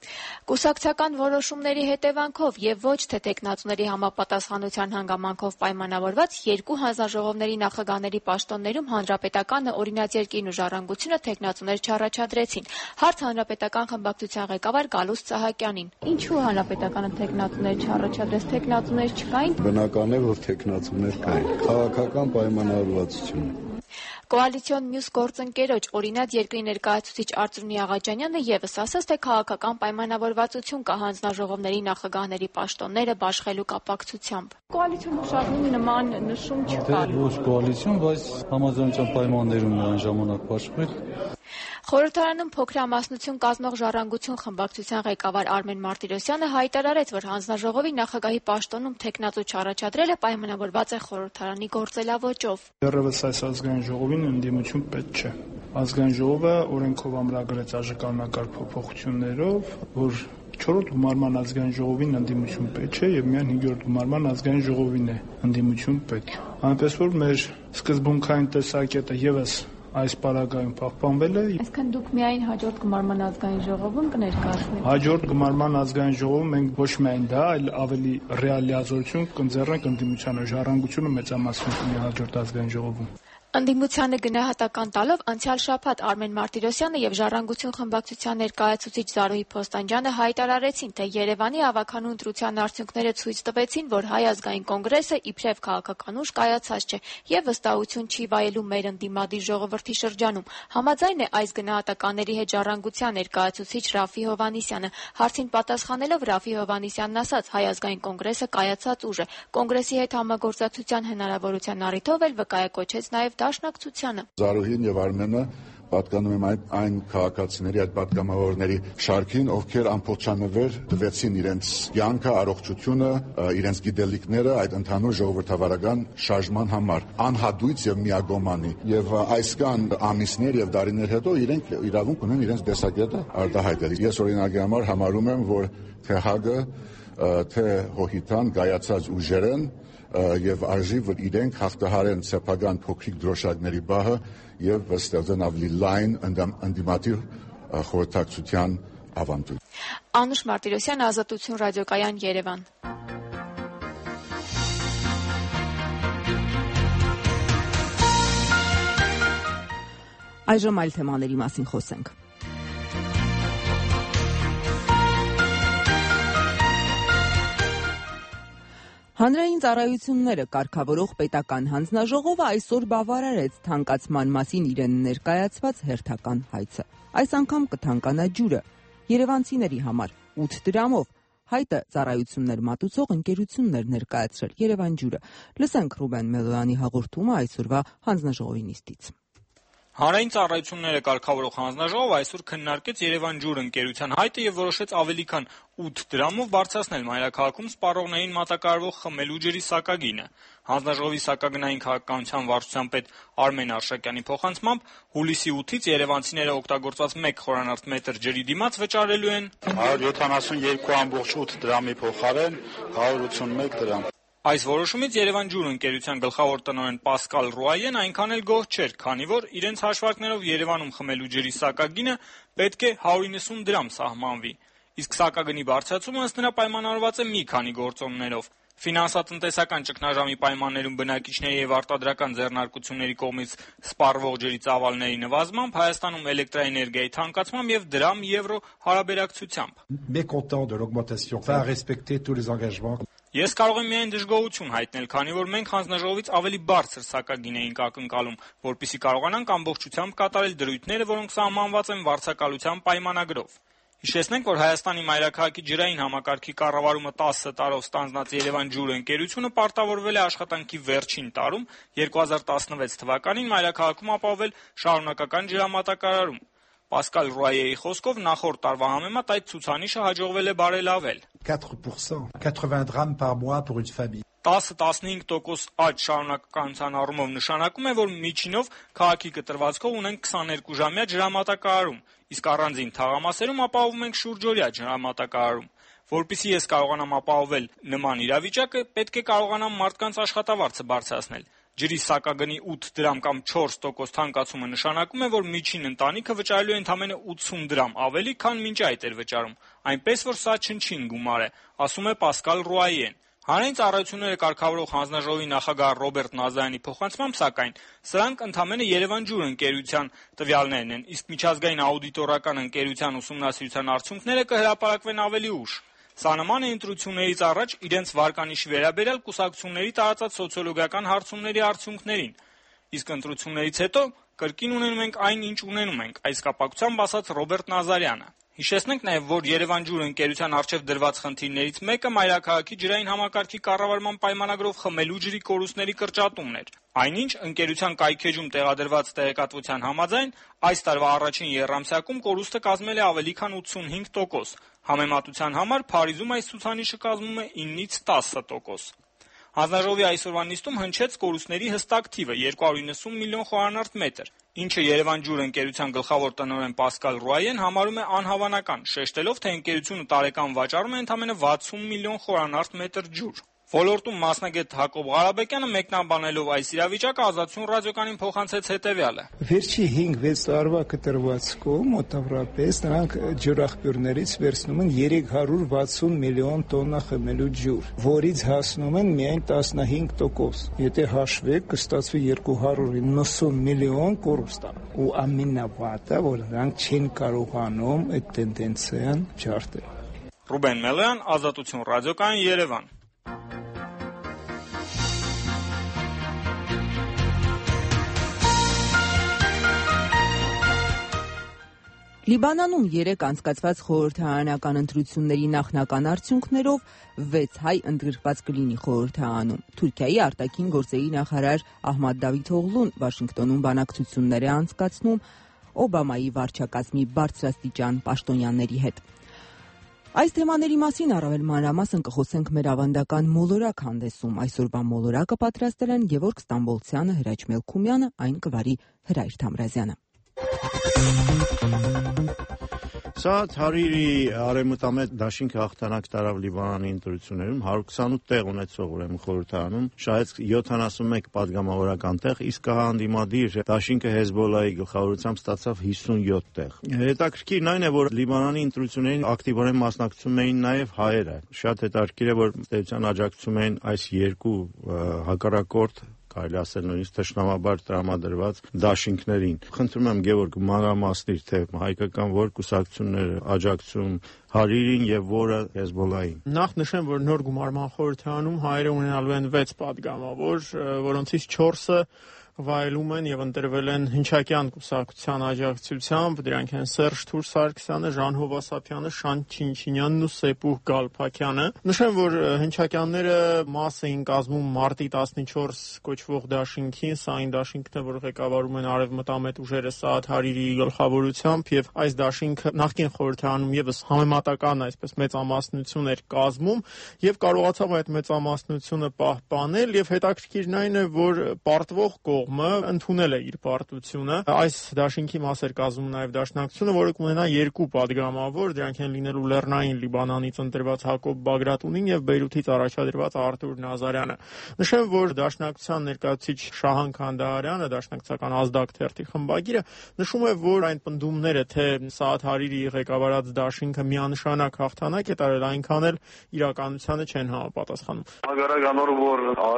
Կուսակցական որոշումների հետևանքով եւ ոչ թե տեխնացուների համապատասխանության հանգամանքով պայմանավորված երկու հանձնաժողովների նախագահների պաշտոններում հանրապետականը օրինաց երկիրն ու ժառանգությունը տեխնացուներ չառաջադրեցին։ Հարց հանրապետական խմբակցության ղեկավար Գալուստ Սահակյանին։ Ինչու հանրապետականը տեխնացուներ չառաջադրեց, տեխնացուներ չկային։ Բնական է, որ տեխնացուներ կային։ Քաղաքական պայմանավորվածություն։ Կոալիցիոն մյուս գործընկերոջ օրինաց երկրի ներկայացուցիչ Արծրունի Աղաջանյանը եւս ասաց, թե քաղաքական պայմանավորվածություն կա հանձնաժողովների նախագահների պաշտոնները բաշխելու կապակցությամբ։ Կոալիցիոն մշակումի նման նշում չկար։ Ոչ կոալիցիոն, բայց համաձայնության պայմաններում այն ժամանակ բաշխվել։ Խորհրդարանում փոքրամասնություն կազմող ժառանգություն խմբակցության ղեկավար Արմեն Մարտիրոսյանը հայտարարեց, որ հանձնաժողովի նախագահի պաշտոնում տեխնացու չառաջադրելը պայմանավորված է խորհրդարանի գործելավոճով։ Դեռևս այս ազգային ժողովին ընդդիմություն պետք չէ։ Ազգային ժողովը օրենքով ամրագրեց աժկանոնակարգ փոփոխություններով, որ չորրորդ գումարման ազգային ժողովին ընդդիմություն պետք չէ եւ միայն հինգերորդ գումարման ազգային ժողովին է ընդդիմություն պետք։ Այնպես որ մեր սկզբունքային տեսակետը եւս այս պարագայում պահպանվել է։ Այսինքն դուք միայն հաջորդ գումարման ազգային ժողովում կներկայացնեք։ Հաջորդ գումարման ազգային ժողովում մենք ոչ միայն դա, այլ ավելի ռեալ լիազորություն կընձեռնենք ընդդիմությանը, ժառանգությունը մեծամասնություն ունի հաջորդ ազգային ժողովում։ Ընդդիմությանը գնահատական տալով անցյալ շաբաթ Արմեն Մարտիրոսյանը եւ Ժառանգություն խմբակցության ներկայացուցիչ Զարուհի Փոստանջյանը հայտարարեցին, թե Երևանի ավականու ընտրության արդյունքները ցույց տվեցին, որ Հայ ազգային կոնգրեսը իբրև քաղաքական ուժ կայացած չէ եւ վստահություն չի վայելում մեր ընդդիմադիր ժողովրդի շրջանում։ Համաձայն է այս գնահատականների հետ Ժառանգության ներկայացուցիչ Ռաֆի Հովհաննիսյանը։ Հարցին պատասխանելով Ռաֆի Հովհաննիսյանն ասաց, Հայ ազգային կոնգրեսը կայացած ուժ է։ Կոնգրեսի հետ համագործակցության հնարավորության առիթով էլ վկայակոչեց նաեւ Դաշնակցությանը։ Զարուհին եւ Արմենը պատկանում եմ այն, այն քաղաքացիների, այդ պատգամավորների շարքին, ովքեր ամբողջանվեր տվեցին իրենց կյանքը, առողջությունը, իրենց գիտելիքները այդ ընդհանուր ժողովրդավարական շարժման համար, անհադույց եւ միագոմանի։ Եվ այսքան ամիսներ եւ դարիներ հետո իրենք իրավունք ունեն իրենց տեսակետը արտահայտել։ Ես օրինակի համար համարում եմ, որ թե ՀԱԳ-ը, թե Հոհիտան գայացած ուժերեն եւ արժի, որ իրենք հաղթահարեն սեփական փոքրիկ դրոշակների բահը եւ ստեղծեն ավելի լայն ընդդիմադիր խորհրդակցության ավանդույթ։ Անուշ Մարտիրոսյան, Ազատություն ռադիոկայան, Երևան։ Այժմ այլ թեմաների մասին խոսենք։ Հանրային ծառայությունները կարգավորող պետական հանձնաժողովը այսօր բավարարեց թանկացման մասին իրեն ներկայացված հերթական հայցը։ Այս անգամ կթանկանա ջուրը երևանցիների համար ութ դրամով։ Հայտը ծառայություններ մատուցող ընկերություններ ներկայացրել Երևան ջուրը։ Լսենք Ռուբեն Մելոյանի հաղորդումը այսօրվա հանձնաժողովի նիստից։ Հանրային ծառայությունները կարգավորող հանձնաժողովը այսօր քննարկեց Երևան ջուր ընկերության հայտը եւ որոշեց ավելի քան ութ դրամով բարձրացնել մայրաքաղաքում սպառողներին մատակարարվող խմելու ջրի սակագինը։ Հանձնաժողովի սակագնային քաղաքականության վարչության պետ Արմեն Արշակյանի փոխանցմամբ հուլիսի ութից երևանցիները օգտագործված մեկ խորանարդ մետր ջրի դիմաց վճարելու են հարյուր յոթանասունյոթ կόμ ութ դրամի փոխարեն հարյուր ութսունմեկ դրամ։ Այս որոշումից Երևան ջուր ընկերության գլխավոր տնօրեն Պասկալ Ռուայեն այնքան էլ գոհ չէր, քանի որ իրենց հաշվարկներով Երևանում խմելու ջրի սակագինը պետք է հարյուր իննսուն դրամ սահմանվի։ Իսկ սակագնի բարձրացումը ըստ նրա պայմանավորված է մի քանի գործոններով։ Ֆինանսատնտեսական ճգնաժամի պայմաններում բնակիչների եւ արտադրական ձեռնարկությունների կողմից սպառվող ջրի ծավալների նվազմամբ, Հայաստանում էլեկտրաէներգիայի թանկացմամբ եւ դրամ-եվրո հարաբերակցությամբ։ Ես կարող եմ միայն դժգոհություն հայտնել, քանի որ մենք հանձնաժողովից ավելի բարձր սակագին էինք ակնկալում, որպեսզի կարողանանք ամբողջությամբ կատարել դրույթները, որոնք սահմանված են վարձակալության պայմանագրով։ Հիշեցնենք, որ Հայաստանի մայրաքաղաքի ջրային համակարգի կառավարումը տասը տարով ստանձնած Երևան ջուր ընկերությունը պարտավորվել է աշխատանքի վերջին տարում երկու հազար տասնվեց թվականին մայրաքաղաքում ապահովել շարունակական ջրամատակարարում։ Պասկալ Ռուայեի խոսքով նախորդ տարվա համեմատ այդ ցուցանիշը հաջողվել է բարելավել։ տասը տասնհինգ տոկոս աճ շարունակականության առումով նշանակում է, որ միջինով քաղաքի կտրվածքով ունենք քսաներկու ժամյա ջրամատակարարում, իսկ առանձին թաղամասերում ապահովում ենք շուրջօրյա ջրամատակարարում։ Որպեսզի ես կարողանամ ապահովել նման իրավիճակը, պետք է կարողանամ մարդկանց աշխատավարձը բարձրացնել։ Ջրի սակագնի ութ դրամ կամ չորս տոկոս թանկացումը նշանակում է, որ միջին ընտանիքը վճարելու է ընդամենը ութսուն դրամ ավելի, քան մինչ այդ էր վճարում, այնպես որ սա չնչին գումար է, ասում է Պասկալ Ռուայեն։ Հանրային ծառայությունները կարգավորող հանձնաժողովի նախագահ Ռոբերտ Նազարյանի փոխանցմամբ, սակայն, սրանք ընդամենը Երևան ջուր ընկերության տվյալներն են, իսկ միջազգային աուդիտորական ընկերության ուսումնասիրության արդյունքները կհրապարակվեն ավելի ուշ։ Սա նման է ընտրություններից առաջ իրենց վարկանիշի վերաբերյալ կուսակցությունների տարածած սոցիոլոգիական հարցումների արդյունքներին։ Իսկ ընտրություններից հետո կրկին ունենում ենք այն, ինչ ունենում ենք, այս կապակցությամբ ասաց Ռոբերտ Նազարյանը։ Հիշեցնենք նաև, որ Երևան ջուր ընկերության առջև դրված խնդիրներից մեկը մայրաքաղաքի ջրային համակարգի կառավարման պայմանագրով խմելու ջրի կորուստների կրճատումն էր։ Այնինչ ընկերության կայքեջում տեղադրված տեղեկատվության համաձայն այս տարվա առաջին եռամսյակում կորուստը կազմել է ավելի քան ութսունհինգ տոկոս։ Համեմատության համար Փարիզում այս ցուցանիշը կազմում է իննից տասը տոկոս։ Հանձնաժողովի այսօրվա նիստում հնչեց կորուստների հստակ թիվը երկու հարյուր իննսուն միլիոն խորանարդ մետր, ինչը Երևան ջուր ընկերության գլխավոր տնօրեն Պասկալ Ռուայեն համարում է անհավանական, շեշտելով, թե ընկերությունը տարեկան վաճառում է ընդամենը վաթսուն միլիոն խորանարդ մետր ջուր։ Ոլորտում մասնագետ Հակոբ Ղարաբեկյանը մեկնաբանելով այս իրավիճակը Ազատություն ռադիոկայանին փոխանցեց հետևյալը. Վերջի հինգ-վեց տարվա կտրվածքում մոտավորապես նրանք ջրաղբյուրներից վերցնում են երեք հարյուր վաթսուն միլիոն տոննա խմելու ջուր, որից հասնում են միայն տասնհինգ տոկոս։ Եթե հաշվեք, կստացվի երկու հարյուր իննսուն միլիոն կորուստ։ Ու ամենավատը, որ նրանք չեն կարողանում այդ տենդենցիան ջարդել։ Ռուբեն Մելոյան, Ազատություն ռադիոկայան, Երևան։ Լիբանանում երեկ անցկացված խորհրդարանական ընտրությունների նախնական արդյունքներով վեց հայ ընդգրկված կլինի խորհրդարանում։ Թուրքիայի արտաքին գործերի նախարար Ահմադ Դավիթօղլուն Վաշինգտոնում բանակցություններ է անցկացնում Օբամայի վարչակազմի բարձրաստիճան պաշտոնյաների հետ։ Այս թեմաների մասին առավել մանրամասն կխոսենք մեր ավանդական մոլորակ հանդեսում։ Այսօրվա մոլորակը պատրաստել են Գևորգ Ստամբոլցյանը, Հրաչ Մելքումյանը, այն կվարի Հրայր Թամրազյանը։ Սաադ Հարիրի արևմտամետ դաշինքը հաղթանակ տարավ Լիբանանի ընտրություններում, հարյուր քսանութ տեղ ունեցող ուրեմն խորհրդարանում շահեց յոթանասունմեկ պատգամավորական տեղ, իսկ հանդիմադիր դաշինքը Հեզբոլայի գլխավորությամբ ստացավ հիսունյոթ տեղ։ Հետաքրքիրն այն է, որ Լիբանանի ընտրություններին ակտիվորեն մասնակցում էին նաև հայերը։ Շատ հետաքրքիր է, որ ստեյցիան աջակցում էին այս երկու հակառակորդ, կարելի ասել նույնիսկ թշնամաբար տրամադրված դաշինքներին։ Խնդրում եմ Գևորգ մանրամասնիր, թե հայկական որ կուսակցությունները աջակցում Հարիրին եւ որը Հեզբոլային։ Նախ նշեմ, որ նոր գումարման խորհրդարանում հայերը ունենալու են վեց պատգամավոր, որոնցից չորսը վայելում են եւ ընտրվել են հնչակյան կուսակցության աջակցությամբ, դրանք են Սերժ Թուր Սարգսյանը, Ժան Հովասափյանը, Շան Չինչինյանն ու Սեպուհ Գալփակյանը։ Նշեմ, որ հնչակյանները մաս էին կազմում մարտի տասնչորս կոչվող դաշինքին, սա այն դաշինքն է, որ ղեկավարում են արևմտամետ ուժերը Սաադ Հարիրիի գլխավորությամբ, եւ այս դաշինքը նախկին խորհրդարանում եւս համեմատական այսպես մեծամասնություն էր կազմում եւ կարողացավ այդ մեծամասնությունը պահպանել եւ հետաքրքիրն այն է, որ պարտվող կողմը ընդունել է իր պարտությունը։ Այս դաշինքի մաս էր կազմում նաև դաշնակցությունը, որը կունենա երկու падգամավոր, դրանք են լինելու Լեռնային Լիբանանից ընտրված Հակոբ Բագրատունին եւ Բեյրութից առաջադրված Արտուր Նազարյանը։ Նշեմ, որ դաշնակցության ներկայացուցիչ Շահան Քանդահարյանը, դաշնակցական ազդակ թերթի խմբագիրը, նշում է, որ այն պնդումները, թե Սաադ Հարիրիի ղեկավարած դաշինքը միանշանակ հաղթանակ է տարել, այնքան էլ իրականությանը չեն համապատասխանում։ Հագարականոր որ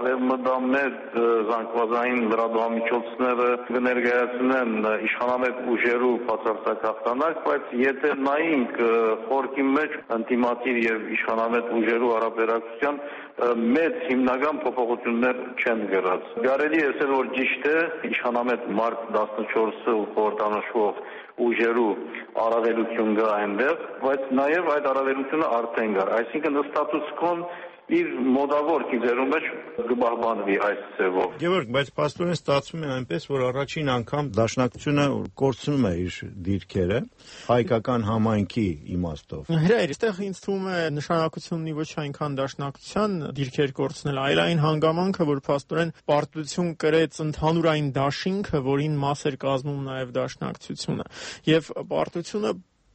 արևմտամետ զանգվածային լրատվամիջոցները կներկայացնեն իշխանամետ ուժերու բացարձակ հաղթանակ, բայց եթե նայենք խորքի մեջ ինտիմատիվ եւ իշխանամետ ուժերու հարաբերակցության մեծ հիմնական փոփոխություններ չեն գրած։ Կարելի է ասել, որ ճիշտ է իշխանամետ մարտ տասնչորսը խորհրդանշվող ուժերու առավելություն կա այնտեղ, բայց նաև այդ առավելությունը արդեն կար, այսինքն ստատուս կոն իր մոդավոր գիզերում մեջ կպահպանվի այս ձևով։ Գևորգ, բայց պաստորեն ստացվում է այնպես, որ առաջին անգամ դաշնակցությունը կորցնում է իր դիրքերը հայկական համայնքի իմաստով։ Հրայր, այստեղ ինձ թվում է նշանակություն ունի ոչ այնքան դաշնակցության դիրքեր կորցնել, այլ այն հանգամանքը, որ պաստորեն պարտություն կրեց ընդհանուր այն դաշինքը, որին մաս էր կազմում նաև դաշնակցությունը։ Եվ պարտությունը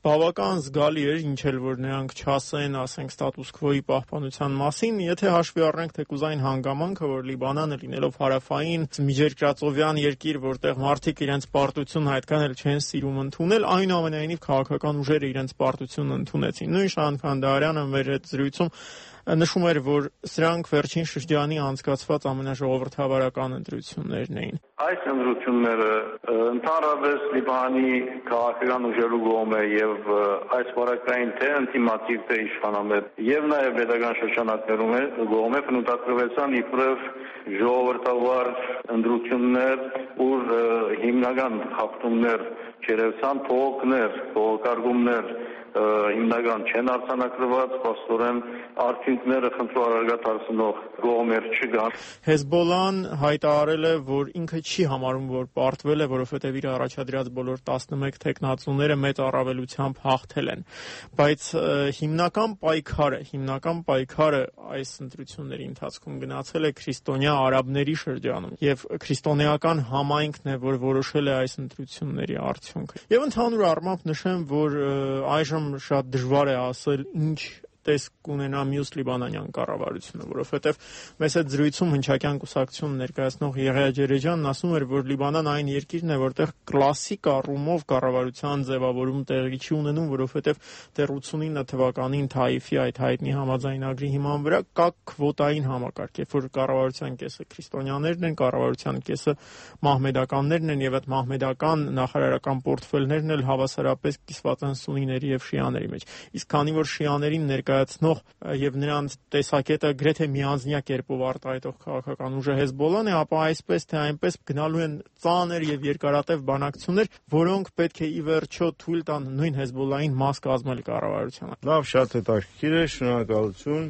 բավական զգալի էր, ինչ էլ որ նրանք չասեն, ասենք ստատուս քվոյի պահպանության մասին, եթե հաշվի առնենք թեկուզ այն հանգամանքը, որ Լիբանանը լինելով հարավային միջերկրածովյան երկիր, որտեղ մարդիկ իրենց պարտությունը այդքան էլ չեն սիրում ընդունել, այնուամենայնիվ քաղաքական ուժերը իրենց պարտությունը ընդունեցին։ Նույն Շահան Քանդահարյանը մեր այդ զրույցում նշում էր, որ սրանք վերջին շրջանի անցկացված ամենաժողովրդավարական ընտրություններն էին։ Այս ընտրությունները ընդհանրապես Լիբանի քաղաքական ուժերու կողմ է եւ այս բարակային թե ինտիմատիվ թե իշխանամետ եւ նաեւ pedagogan շրջանակներում է կողմ է բնութագրվեցան իբրև ժողովրդավար ընտրություններ, ուր հիմնական հաղթումներ չերևցան, փողոքներ, փողոքարգումներ հիմնական չեն արձանագրված, պաստորեն արդյունքները խնդրահարարգատ հարցնող կողմեր չկան։ Հեզբոլլահն հայտարարել է, որ ինքը չի համարում, որ պարտվել է, որովհետև իր առաջադրած բոլոր տասնմեկ թեկնածուները մեծ առավելությամբ հաղթել են։ Բայց հիմնական պայքարը, հիմնական պայքարը այս ընտրությունների ընթացքում գնացել է քրիստոնյա արաբների շրջանում, եւ քրիստոնեական համայնքն է, որ որոշել է այս ընտրությունների արդյունքը։ Եվ ընդհանուր առմամբ նշեմ, որ այժմ շատ դժվար է ասել ինչ տեսք կունենա մյուս լիբանանյան կառավարությունը, որովհետև մեծ այդ զրույցում հնչակյան կուսակցություն ներկայացնող Եղիա Ջերեջյանն ասում էր, որ Լիբանան այն երկիրն է, որտեղ կլասիկ առումով կառավարության ձևավորում տեղի չի ունենում, որովհետև դեռ ութսունինը թվականին Թայիֆի այդ հայտնի համաձայնագրի հիման վրա կա քվոտային համակարգ, երբ որ կառավարության կեսը քրիստոնյաներն են, կառավարության կեսը մահմեդականներն են, եւ այդ մահմեդական նախարարական պորտֆելներն էլ հավասարապես կիսված են սունիների եւ շիաների մեջ։ Իսկ քանի որ շիաներին ներկայացնող եւ նրանց տեսակետը գրեթե միանձնյա կերպով արտահայտող քաղաքական ուժը Հեզբոլլահն է, ապա այսպես թե այնպես գնալու են ծանր եւ երկարատև բանակցություններ, որոնք պետք է ի վերջո թույլ տան նույն Հեզբոլլահին մաս կազմել կառավարությանը։ Լավ, շատ հետաքրքիր է, շնորհակալություն։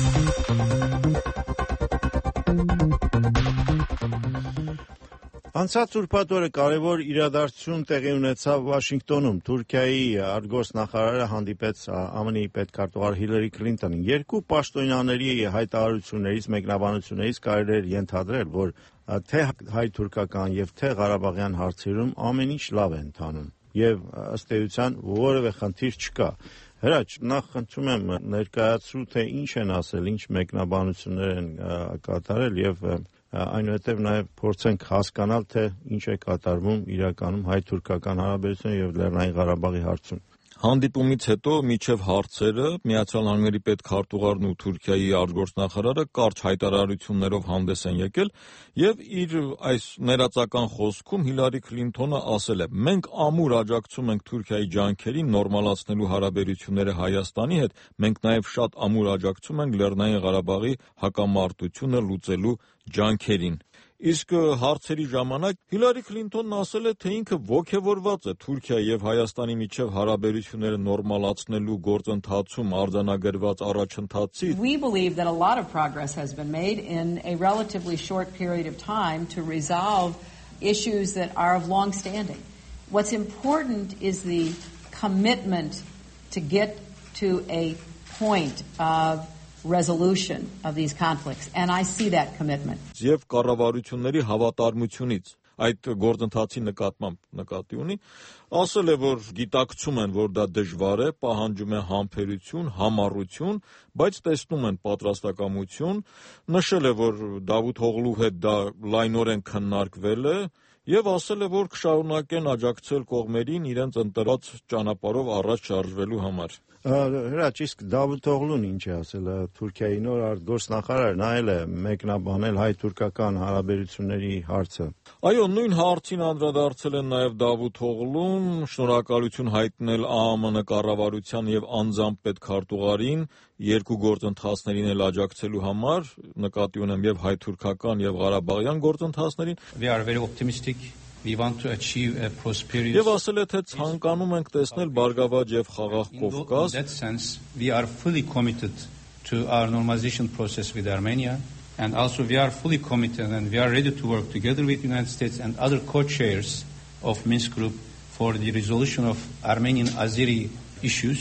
Անցած ուրբաթ օրը կարևոր իրադարձություն տեղի ունեցավ Վաշինգտոնում։ Թուրքիայի արտգործնախարարը հանդիպեց Α M N-ի պետքարտուղար Հիլարի Քլինտոնին։ Երկու պաշտոնյաների հայտարարություններից, մեկնաբանություններից կարելի էր ենթադրել, որ թե հայ-թուրքական եւ թե Ղարաբաղյան հարցերում ամեն ինչ լավ է ընթանում եւ ըստ էության որևէ խնդիր չկա։ Հրաչ, նախ խնդրում եմ ներկայացրու, թե ինչ են ասել, ինչ մեկնաբանություններ են կատարել եւ այնուհետև նաև փորձենք հասկանալ, թե ինչ է կատարվում իրականում հայ-թուրքական հարաբերությունները եւ Լեռնային Ղարաբաղի հարցում։ Հանդիպումից հետո միջև հարցերը Միացյալ Նահանգների պետքարտուղարն ու Թուրքիայի արտգործնախարարը կարճ հայտարարություններով հանդես են եկել եւ իր այս ներածական խոսքում Հիլարի Քլինթոնը ասել է. «Մենք ամուր աջակցում ենք Թուրքիայի ջանքերին նորմալացնելու հարաբերությունները Հայաստանի հետ, մենք նաեւ շատ ամուր աջակցում ենք Լեռնային Ղարաբաղի հակամարտությունը լուծելու ջանքերին»։ Իսկ հարցերի ժամանակ Հիլարի Քլինթոնն ասել է, թե ինքը ոգևորված է Թուրքիայի եւ Հայաստանի միջև հարաբերությունները նորմալացնելու գործընթացում արձանագրված առաջընթացից։ We believe that a lot of progress has been made in a relatively short period of time to resolve issues that are of long standing. What's important is the commitment to get to a point of resolution of these conflicts, and I see that commitment. Եվ կառավարությունների հավատարմությունից այդ գործընթացի նկատմամբ նկատի ունի, ասել է, որ գիտակցում են, որ դա դժվար է, պահանջում է համբերություն, համառություն, բայց տեսնում են պատրաստակամություն, նշել է, որ Դավութ Օղլու հետ դա լայնորեն քննարկվել է եւ ասել է, որ կշարունակեն աջակցել կողմերին իրենց ընտրած ճանապարհով առաջ շարժվելու համար։ Հրաչ, իսկ Դավութ Օղլուն ինչ է ասել, Թուրքիայի նոր արտգործնախարար, նա էլ է մեկնաբանել հայ-թուրքական հարաբերությունների հարցը։ Այո, նույն հարցին անդրադարձել են նաև Դավութ Օղլուն, շնորհակալություն հայտնել Α M N կառավարության եւ անձամբ պետքարտուղարին երկու գործընթացներին էլ աջակցելու համար, նկատի ունեմ եւ հայ-թուրքական եւ Ղարաբաղյան գործընթացներին։ We are very optimistic. We want to achieve a prosperous. Եվ ասել է, թե ցանկանում ենք տեսնել բարգավաճ եւ խաղաղ Կովկաս։ In that sense, we are fully committed to our normalization process with Armenia, and also we are fully committed and we are ready to work together with the United States and other co-chairs of Minsk Group for the resolution of Armenian Azeri issues.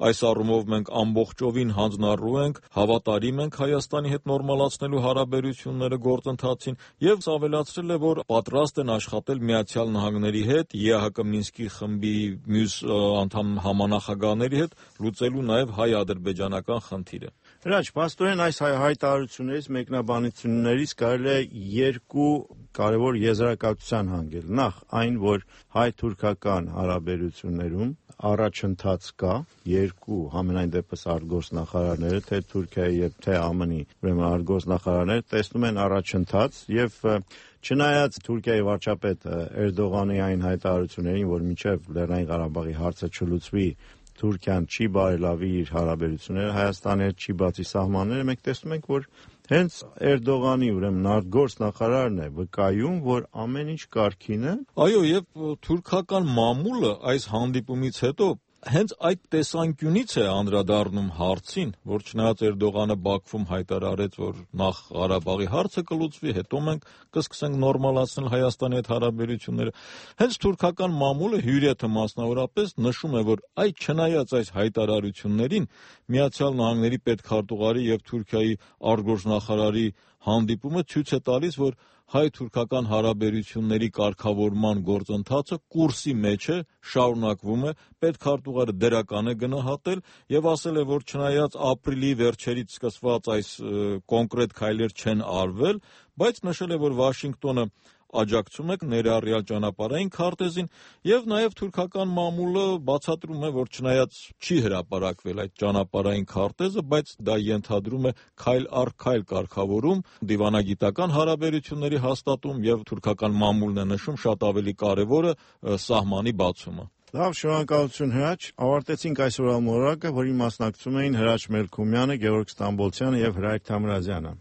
Այս առումով մենք ամբողջովին հանձնառու ենք, հավատարիմ ենք Հայաստանի հետ նորմալացնելու հարաբերությունները գործընթացին եւ ավելացրել է, որ պատրաստ են աշխատել Միացյալ Նահանգների հետ, ԵԱՀԿ Մինսկի խմբի մյուս անդամ համանախագահների հետ լուծելու նաեւ հայ-ադրբեջանական խնդիրը։ Հրաչ, փաստորեն այս հայտարարություններից, մեկնաբանություններից կարելի է երկու կարևոր եզրակացության հանգել։ Նախ այն, որ հայ-թուրքական հարաբերություններում առաջընթաց կա, երկու համենայն դեպս արտգործնախարարները, թե Թուրքիայի եւ թե ԱՄՆ-ի, ուրեմն արտգործնախարարները տեսնում են առաջընթաց եւ չնայած Թուրքիայի վարչապետ Էրդողանի այն հայտարարություններին, որ մինչեւ Լեռնային Ղարաբաղի հարցը չլուծվի, Թուրքիան չի բարելավի իր հարաբերությունները Հայաստանի հետ, չի բացի սահմանները, մենք տեսնում ենք, որ հենց Էրդողանի, ուրեմն արտգործնախարարն է վկայում, որ ամեն ինչ կարգին է։ Այո, եւ թուրքական մամուլը այս հանդիպումից հետո հենց այդ տեսանկյունից է անդրադառնում հարցին, որ չնայած Էրդողանը Բաքվում հայտարարեց, որ նախ Ղարաբաղի հարցը կլուծվի, հետո մենք կսկսենք նորմալացնել Հայաստանի հետ հարաբերությունները։ Հենց թուրքական մամուլը հյուրեթը մասնավորապես նշում է, որ այդ չնայած այս հայտարարություններին Միացյալ Նահանգների պետքարտուղարի եւ Թուրքիայի արտգործնախարարի հանդիպումը ցույց է տալիս, որ հայ-թուրքական հարաբերությունների կարգավորման գործընթացը կուրսի մեջ է, շարունակվում է, պետքարտուղարը դրական է գնահատել եւ ասել է, որ չնայած ապրիլի վերջերից սկսված այս կոնկրետ քայլեր չեն արվել, բայց նշել է, որ Վաշինգտոնը աջակցում է ներառյալ ճանապարհային քարտեզին եւ նաեւ թուրքական մամուլը բացատրում է, որ չնայած չի հրապարակվել այդ ճանապարհային քարտեզը, բայց դա ենթադրում է քայլ առ քայլ կարգավորում, դիվանագիտական հարաբերությունների հաստատում եւ թուրքական մամուլն է նշում շատ ավելի կարեւորը սահմանի բացումը։ Լավ, շնորհակալություն Հրաչ։ Ավարտեցինք այսօր ամորակը, որին մասնակցում էին Հրաչ Մելքումյանը, Գևորգ Ստամբոլցյանը եւ Հրայր Թամրազյանը։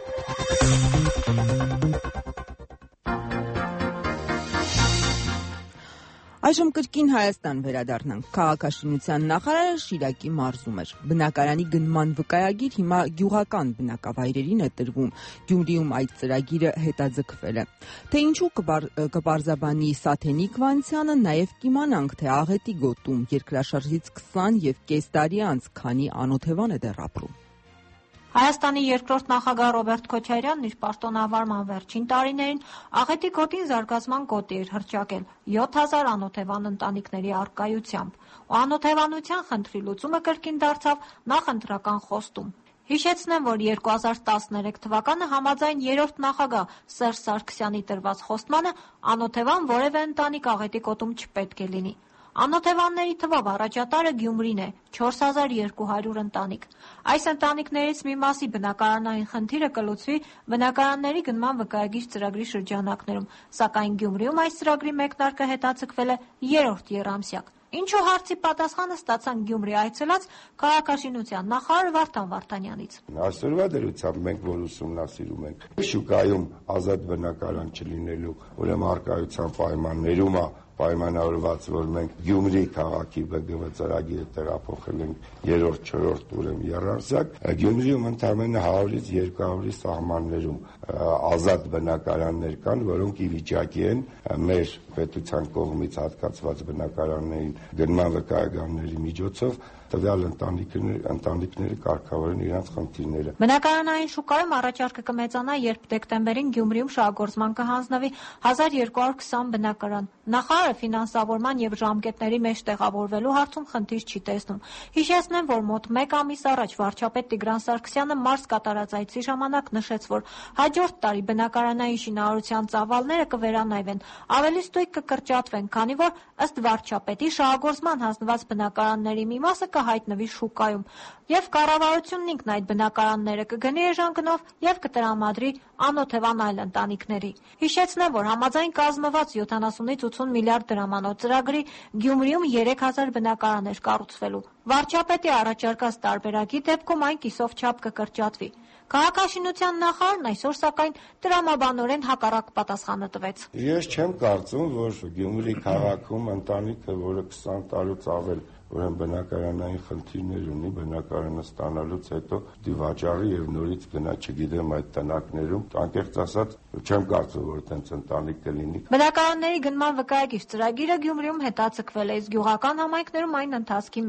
Այժմ կրկին Հայաստան վերադառնանք։ Քաղաքաշինության նախարարը Շիրակի մարզում էր։ Բնակարանի գնման վկայագիր հիմա գյուղական բնակավայրերին է տրվում։ Գյումրիում այդ ծրագիրը հետաձգվել է։ Թե ինչու կպարզաբանի Սաթենիկ Վանցյանը, նաև կիմանանք, թե Աղետի գոտում երկրաշարժից քսան եւ կես տարի անց քանի անօթևան է դեռ ապրում։ Հայաստանի երկրորդ նախագահ Ռոբերտ Քոչարյանն իր պաշտոնավարման վերջին տարիներին Աղետի գոտին զարգացման գոտի էր հռչակել յոթ հազար անօթևան ընտանիքների առկայությամբ, ու անօթևանության խնդրի լուծումը կրկին դարձավ նախընտրական խոստում։ Հիշեցնեմ, որ երկու հազար տասներեք թվականը համաձայն երրորդ նախագահ Սերժ Սարգսյանի տրված խոստմանը անօթևան որևէ ընտանիք Աղետի գոտում չպետք է լինի։ Անօթևանների թվով առաջատարը Գյումրին է՝ չորս հազար երկու հարյուր ընտանիք։ Այս ընտանիքներից մի մասի բնակարանային խնդիրը կլուծվի բնակարանների գնման վկայագիր ծրագրի շրջանակներում, սակայն Գյումրիում այս ծրագրի մեկնարկը հետաձգվել է երրորդ եռամսյակ։ Ինչու հարցի պատասխանը ստացանք Գյումրի այցելած քաղաքաշինության նախարար Վարդան Վարդանյանից։ Այսօրվա դրությամբ մենք որ ուսումնասիրում ենք շուկայում ազատ բնակարան չլինելու, ուրեմն արկայության պայմաններում է պայմանավորված, որ մենք Գյումրի քաղաքի Բ Գ V ծրագիրը տեղափոխել ենք երրորդ, չորրորդ ուրեմն եռամսյակ, Գյումրիում ընդամենը հարյուրից երկու հարյուրի սահմաններում ազատ բնակարաններ կան, որոնք ի վիճակի են մեր պետության կողմից հատկացված բնակարաններին գնման վկայականների միջոցով տվյալ ընտանիքները ընտանիքները կարգավորեն իրենց խնդիրները։ Բնակարանային շուկայում առաջարկը կմեծանա, երբ դեկտեմբերին Գյումրիում շահագործման կհանձնվի հազար երկու հարյուր քսան բնակարան։ Նախարարը ֆինանսավորման եւ ժամկետների մեջ տեղավորվելու հարցում խնդիր չի տեսնում։ Հիշեցնեմ, որ մոտ մեկ ամիս առաջ վարչապետ Տիգրան Սարգսյանը մարզ կատարած այցի ժամանակ նշեց, որ հաջորդ տարի բնակարանային շինարարության ծավալները կվերանայվեն, ավելի ստույգ կկրճատվեն, քանի որ ըստ վարչապետի շահագործման հանձնված բնակարանների մի մասը կհայտնվի շուկայում, եւ կառավարությունն ինքն այդ բնակարանները կգնի էժան եւ կտրամադրի անօթևան այլ ընտանիքների։ Հիշեցնեմ, որ համաձայն կազմված յոթանասունից ութուն միլիարդ դրամանոց ծրագրի Գյումրիում երեք հազար բնակարան էր կառուցվելու։ Վարչապետի առաջարկած տարբերակի դեպքում այն կիսով չափ կկրճատվի։ Քաղաքաշինության նախարարն այսօր սակայն տրամաբանորեն հակառակ պատասխանը տվեց։ Ես չեմ կարծում, որ Գյումրի քաղաքում ընտանիքը, որը քսան տարուց ավել ուրեմն բնակարանային խնդիրներ ունի, բնակարանը ստանալուց հետո դիվաճառի եւ նորից գնա, չգիտեմ, այդ տնակներում, անկեղծ ասած, չեմ կարծում, որ այդպես ընտանիք կլինի։ Բնակարանների գնման վկայագիր ծրագիրը Գյումրիում հետաձգվել է, իսկ գյուղական համայնքներում այն ընթացքի մեջ է։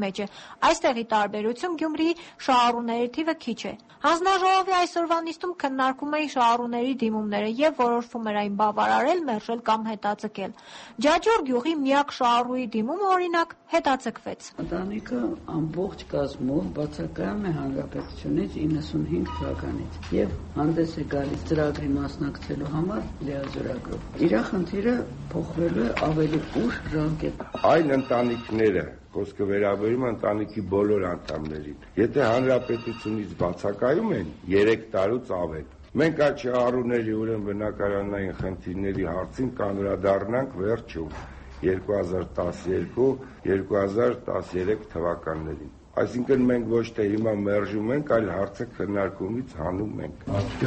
Այստեղի տարբերություն Գյումրիի շահառուների թիվը քիչ է։ Հանձնաժողովի այսօրվա նիստում քննարկում էին շահառուների դիմումները եւ որոշվում էր այն բավարարել, մերժել կամ հետաձգել։ Ջաջուր գյուղի միակ շահառուի դիմումը, օրինակ, հետաձգվեց։ Ընտանիքը ամբողջ կազմով բացակայում է հանրապետությունից իննսունհինգ թվականից եւ հանդես է գալիս ծրագրի մասնակցելու համար լիազորագրով։ Իր խնդիրը փոխվելու է ավելի ուշ ժամկետ։ Այն ընտանիքները խոսքը վերաբերում ընտանիքի բոլոր անդամներին։ Եթե հանրապետությունից բացակայում են երեք տարուց ավել, մենք այդ շահառուների ուրեմն բնակարանային խնդիրների հարցին կանդրադառնանք վերջում երկու հազար տասներկու երկու հազար տասներեք թվականներին։ Այսինքն մենք ոչ թե հիմա մերժում ենք, այլ հարցը քննարկումից հանում ենք։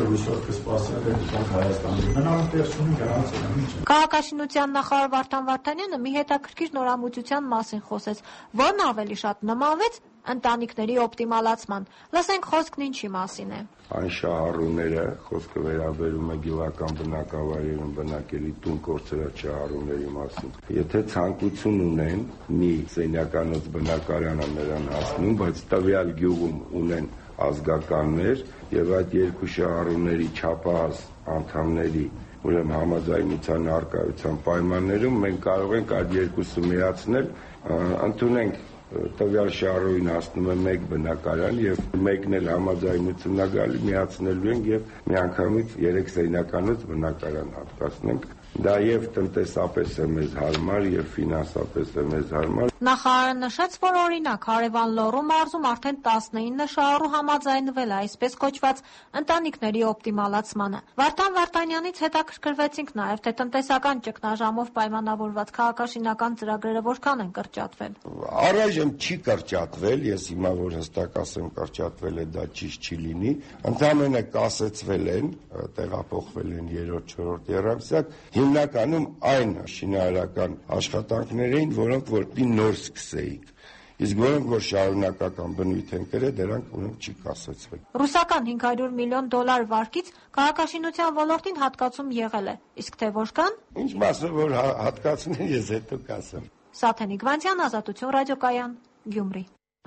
Քաղաքաշինության նախարար Վարդան Վարդանյանը մի հետաքրքիր նորամուծության մասին խոսեց, որն ավելի շատ նմանվեց ընտանիքների օպտիմալացման։ Լսենք խոսքն ինչի մասին է։ Այն շահառուները, խոսքը վերաբերում է գյուղական բնակավայրերում բնակելի տուն կորցրած շահառուների մասին։ Եթե ցանկություն ունեն, մի սենյականոց բնակարանը նրան հասնում, բայց տվյալ գյուղում ունեն ազգականներ եւ այդ երկու շահառուների չափահաս անդամների ուրեմն համաձայնության արկայության պայմաններում մենք կարող ենք այդ երկուսը միացնել, ընդունենք տվյալ շահառուին հասնում է մեկ բնակարան եւ մեկն էլ համաձայնություն է գալի, միացնելու ենք եւ միանգամից երեք սենյականոց բնակարան հատկացնենք։ Դա եւ տնտեսապես է մեզ հարմար եւ ֆինանսապես է մեզ հարմար։ Նախարարը նշեց, որ օրինակ Հարևան Լոռու մարզում արդեն տասնինը շահառու համաձայնվել է այսպես կոչված ընտանիքների օպտիմալացմանը։ Վարդան Վարդանյանից հետաքրքրվեցինք նաեւ, թե տնտեսական ճգնաժամով պայմանավորված քաղաքաշինական ծրագրերը որքան են կրճատվել։ Առայժմ չի կրճատվել, ես հիմա որ հստակ ասեմ կրճատվել է, դա ճիշտ չի լինի, ընդհանրապես կասեցվել են, տեղափոխվել են երրորդ, չորրորդ երամսյակ, հիմնականում այն շինարարական աշխատանքներ էին, որոնք որ պիտի նոր սկսեիք, իսկ որոնք որ շարունակական բնույթ են կրել, դրանք ունենք չի կասեցվել։ Ռուսական հինգ հարյուր միլիոն դոլար վարկից քաղաքաշինության ոլորտին հատկացում եղել է, իսկ թե որքան։ Ինչ մասը որ հատկացում են, ես հետո կասեմ։ Սաթենիկ Վանցյան, Ազատություն ռադիոկայան, Գյումրի։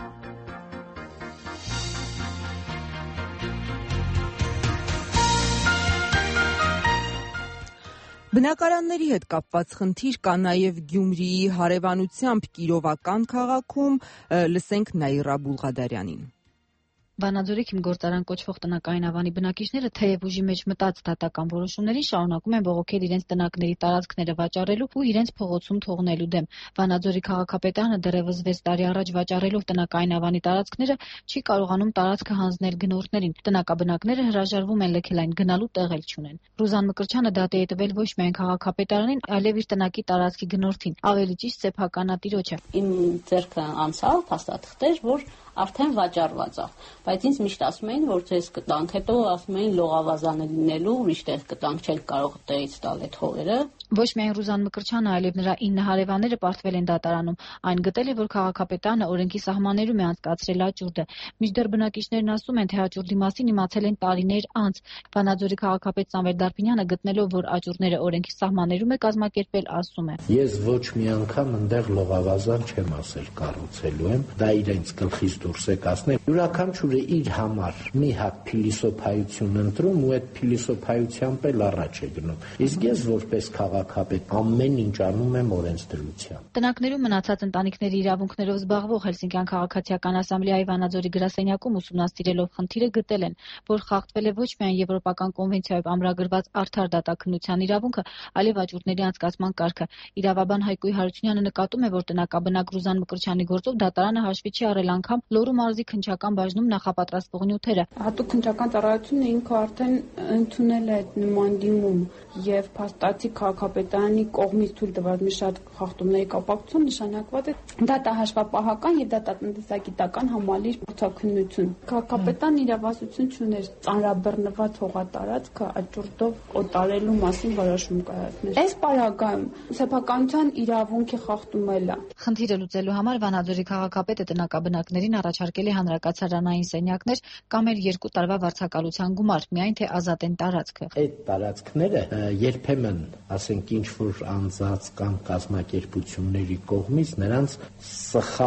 Բնակարանների հետ կապված խնդիր կա նաև Գյումրիի հարևանությամբ Կիրովական քաղաքում, լսենք Նաիրա Բուլղադարյանին։ Վանաձորի քիմգործարան կոչվող տնակային ավանի բնակիչները թեև ուժի մեջ մտած դատական որոշումներին շարունակում են բողոքել իրենց տնակների տարածքները վաճառելու ու իրենց փողոցում թողնելու դեմ։ Վանաձորի քաղաքապետարանը դեռևս վեց տարի առաջ վաճառելով տնակային ավանի տարածքները չի կարողանում տարածքը հանձնել գնորդներին։ Տնակաբնակները հրաժարվում են լքել այն, գնալու տեղ էլ չունեն։ Ռուզան Մկրտչյանը դատի է տվել ոչ միայն քաղաքապետարանին, այլև իր տնակի տարածքի գնորդին, ավելի ճիշտ սեփականատիրոջը։ Իմ ձեռքը անցավ փաստաթղթեր, որ արդեն վաճառված է, բայց ինձ միշտ ասում էին, որ ձեզ կտանք, հետո ասում էին լողավազանը լինելու, ուրիշ տեղ կտանք, չենք կարող տեղից տալ այդ հողերը։ Ոչ միայն Ռուզան Մկրտչյանը, այլև նրա ինը հարևանները պարտվել են դատարանում։ Այն գտել է, որ քաղաքապետարանը օրենքի սահմաններում է անցկացրել աճուրդը։ Մինչդեռ բնակիչներն ասում են, թե աճուրդի մասին իմացել են տարիներ անց։ Վանաձորի քաղաքապետ Սամվել Դարբինյանը գտնելով, որ աճուրդները օրենքի սահմաններում է կազմակերպել, ասում է. Ես ոչ մի անգամ այնտեղ լողավազան չեմ ասել կառուցելու եմ, դա իրենց գլխից դուրս է կասնել։ Յուրաքանչյուրը իր համար մի հատ փիլիսոփայություն ընտրում ու այդ փիլիսոփայությամբ էլ առաջ է գնում։ Իսկ ես որպես քաղաքապետ ամեն ինչ անում եմ օրենսդրությամբ։ Տնակներում մնացած ընտանիքների իրավունքներով զբաղվող Հելսինկյան քաղաքացիական ասամբլեայի Վանաձորի գրասենյակում ուսումնասիրելով խնդիրը գտել են, որ խախտվել է ոչ միայն Եվրոպական կոնվենցիայով ամրագրված արդար դատաքննության իրավունքը, այլև աճուրդների անցկացման կարգը։ Իրավաբան Հայկույ Հարությունյանը նկատում է, որ տնակաբնակ Ռուզան Մկրտչյանի գործով դատարանը հաշվի չի առել անգամ Լոռու մարզի քննչական բաժնում նախապատրաստվող նյութերը։ Հատուկ քննչական ծառայությունը ինքը արդեն ընդունել է այդ նման դիմում եւ փաստացի քաղաքապետարանի կողմից թույլ տված մի շատ խախտումների կապակցությամբ նշանակված է դատահաշվապահական եւ դատատնտեսագիտական համալիր փորձաքննություն։ Քաղաքապետարան իրավասություն չուներ ծանրաբեռնված հողատարածքը աճուրդով օտարելու մասին որոշում կայացնել։ Այս պարագայում սեփականության իրավունքի խախտումել է։ Խնդիրը լուծելու համար Վանաձորի քաղաքապետը տնակաբնակներին առաջարկել է հանրակացարանային սենյակներ կամ էլ երկու տարվա վարձակալության գումար, միայն թե ազատեն տարածքը։ Այդ տարածքները երբեմն, ասենք, ինչ որ անձած կամ կազմակերպությունների կողմից նրանց սխալ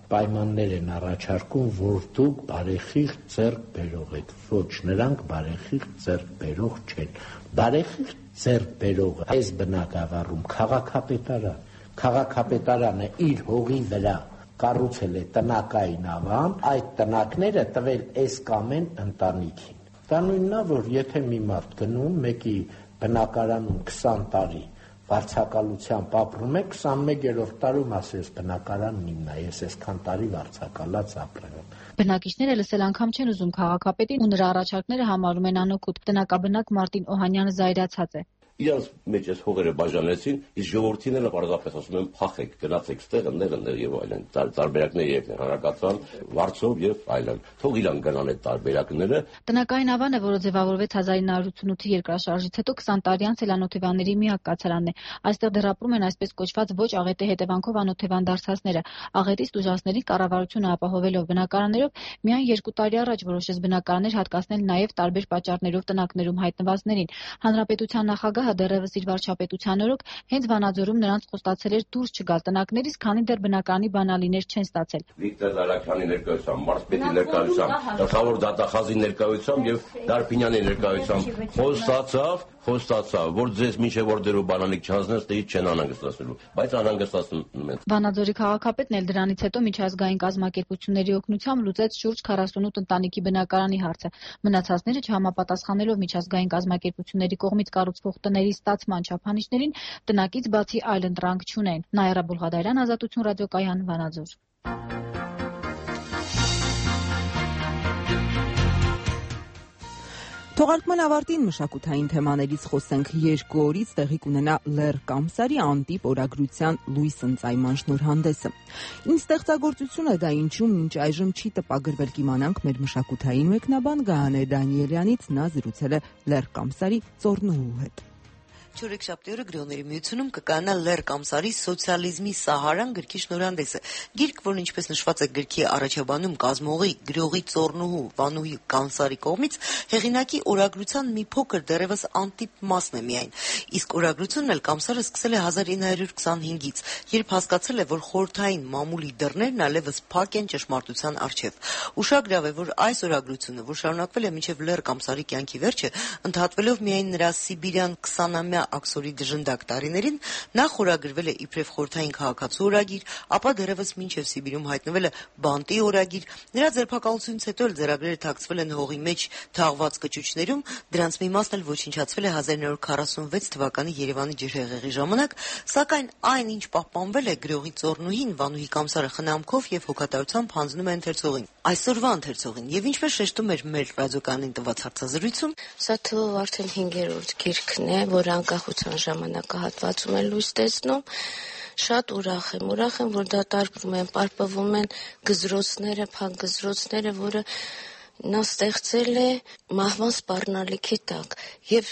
պայմաններ են առաջարկում, որ դուք բարեխիղճ ձեռք բերող եք, ոչ, նրանք բարեխիղճ ձեռք բերող չեն։ Բարեխիղճ ձեռք բերողը այս բնակավարում քաղաքապետարան, քաղաքապետարանը իր հողի վրա կառուցել է տնակային ավան, այդ տնակները տվել այս կամ այն ընտանիքին։ Դա նույնն է, որ եթե մի մարդ գնում մեկի բնակարանում քսան տարի վարձակալությամբ ապրում է, քսանմեկերորդ տարում ասես բնակարանն իմն է, ես այսքան տարի վարձակալած ապրել եմ։ Բնակիչները լսել անգամ չեն ուզում քաղաքապետին ու նրա առաջարկները համարում են անօգուտ։ Տնկաբնակ Մարտին Օհանյանը զայրացած է։ Իրանց մեջ այս հողերը բաժանեցին, իսկ ժողովրդին էլ պարզապես ասում են փախեք, գնացեք ստեղ, ընդեղ, ընդեղ եւ այլն։ Տարբերակները երկն են, հանրակացան, վարձով եւ այլն։ Թող իրան գնան այդ տարբերակները։ Տնկային ավանը, որը ձևավորվեց հազար ինը հարյուր ութսունութի երկրաշարժից հետո քսան տարի անց Անօթևանների միակ կացարանն է։ Այստեղ դեռ ապրում են այսպես կոչված ոչ աղետի հետևանքով անօթևան դարձածները։ Աղետից տուժածներին կառավարությունը ապահովելով բնակարաններով միայն երկու տարի առաջ որոշեց բնակարաններ հատկացնել նաեւ տարբեր պատճառներով տնակներում հայտնվածներին։ Հանրապետության նախագահը դեռևս իր վարչապետության օրոք հենց Վանաձորում նրանց խոստացել էր դուրս չգալ տնակներից, քանի դեռ բնակարանի բանալիներ չեն ստացել։ Վիկտոր Դարաքյանի ներկայությամբ, մարզպետի ներկայությամբ, գլխավոր դատախազի ներկայությամբ եւ Դարփինյանի ներկայությամբ խոստացավ, խոստացավ, որ ձեզ մինչեւ որ դերու բանալիք չհանձնեն, ստեից չեն անհանգստացնելու, բայց անհանգստացնում են։ Վանաձորի քաղաքապետն էլ դրանից հետո միջազգային կազմակերպությունների օգնությամբ լուծեց շուրջ քառասունութ ընտանիքի բնակարանի հարցը։ Մնացածները չհամապատասխանելով միջազգային կազմակերպությունների կողմից կառուցվող տների ստացման չափանիշներին տնակից բացի այլ ընտրանք չունեն։ Նաիրա Բուլղադարյան, Ազատություն ռադիոկայան, Վանաձոր։ Թողարկման ավարտին մշակութային թեմաներից խոսենք։ Երկու օրից տեղի կունենա Լեռ Կամսարի անտիպ օրագրության լույս ընծայման շնորհանդեսը։ Ինչ ստեղծագործություն է դա, ինչու մինչ այժմ չի տպագրվել, կիմանանք մեր մշակութային մեկնաբան Գայանե Դանիելյանից, նա զրուցել է Լեռ Կամսարի ծոռնուհու հետ։ Չորեքշաբթի օրը Գրողների միությունում կկայանա Լեռ Կամսարի «Սոցիալիզմի Սահարան» գրքի շնորհանդեսը։ Գիրք, որն ինչպես նշված է գրքի առաջաբանում կազմողի գրողի ծոռնուհու Վանուհի Կամսարի կողմից, հեղինակի օրագրության մի փոքր դեռևս անտիպ մասն է միայն։ Իսկ օրագրությունն էլ Կամսարը սկսել է հազար ինը հարյուր քսանհինգից, երբ հասկացել է, որ խորհրդային մամուլի դռներն այլևս փակ են ճշմարտության առջև։ Ուշագրավ է, որ այս օրագրությունը, որ շարունակվել է մինչև Լեռ Կամսարի կյանքի վերջը, ընդհատվելով միայն նրա սիբիրյան քսանամյա աքսորի դժնդակ տարիներին, նախ օրագրվել է իբրև խորհրդային քաղաքացու օրագիր, ապա դեռևս մինչև Սիբիրում հայտնվել է բանտի օրագիր, նրա ձերբակալությունից հետո էլ ձեռագրերը թաքցվել են հողի մեջ թաղված կճուճներում, դրանց մի մասն էլ ոչնչացվել է հազար ինը հարյուր քառասունվեց թվականի Երևանի ջրհեղեղի ժամանակ, սակայն այն, ինչ պահպանվել է, գրողի ծոռնուհին Վանուհի Կամսարը խնամքով եւ հոգատարությամբ հանձնում է ընթերցողին։ Այսօրվա ընթերցողին եւ ինչպես շեշտում էր մեր ռադիոկայանին տված հարցազրույցում, սա թվով արդեն հինգերորդ գիրքն է, որ անկախության ժամանակահատվածում են լույս տեսնում։ Շատ ուրախ եմ, ուրախ եմ, որ դատարկվում են, պարպվում են գզրոցները, փակ գզրոցները, որը նա ստեղծել է մահվան սպառնալիքի տակ եւ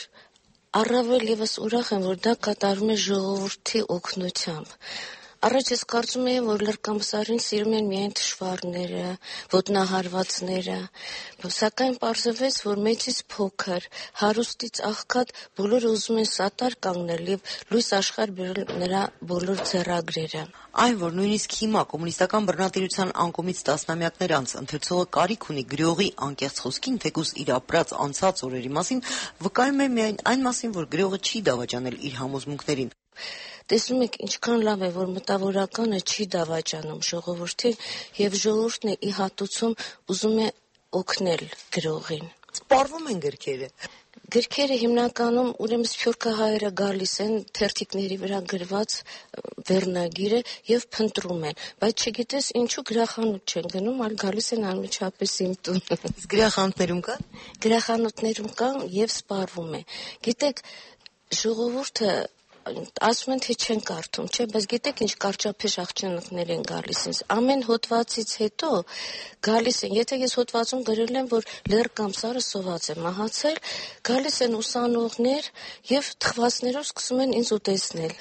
առավել եւս ուրախ եմ, որ դա կատարվում է ժողովրդի օգնությամբ։ Առաջ ես կարծում եմ, որ Լեռ Կամսարին սիրում են միայն թշվառները, ոտնահարվածները, սակայն պարզվեց, որ մեծից փոքր, հարուստից աղքատ բոլորը ուզում են սատար կանգնել եւ լույս աշխարհ բերել նրա բոլոր ձեռագրերը։ Այն, որ նույնիսկ հիմա կոմունիստական բռնատիրության անկումից տասնամյակներ անց ընթերցողը կարիք ունի գրողի անկեղծ խոսքին, թեկուզ իր ապրած անցած օրերի մասին, վկայում է միայն այն մասին, որ գրողը չի դավաճանել իր համոզմունքներին։ Տեսնում եք, ինչքան լավ է, որ մտավորականը չի դավաճանում ժողովրդին եւ ժողովուրդն է ի հատուցում ուզում է օգնել գրողին։ Սպառվում են գրքերը։ Գրքերը հիմնականում ուրեմն սփյուռքահայերը գալիս են թերթիկների վրա գրված վերնագիրը եւ փնտրում են, բայց չգիտես ինչու գրախանութ չեն գնում, այլ գալիս են անմիջապես իմ տուն։ Իսկ գրախանութներում կա։ Գրախանութներում կան եւ սպառվում է։ Գիտեք, ժողովուրդը ասում են, թե չեն կարդում, չէ, բայց գիտեք ինչ կարճափեշ աղջնակներ են գալիս ինձ։ Ամեն հոդվածից հետո գալիս են, եթե ես հոդվածում գրել եմ, որ Լեռ Կամսարը սոված է, մահացել, գալիս են ուսանողներ եւ թխվածներով սկսում են ինձ ուտեսնել։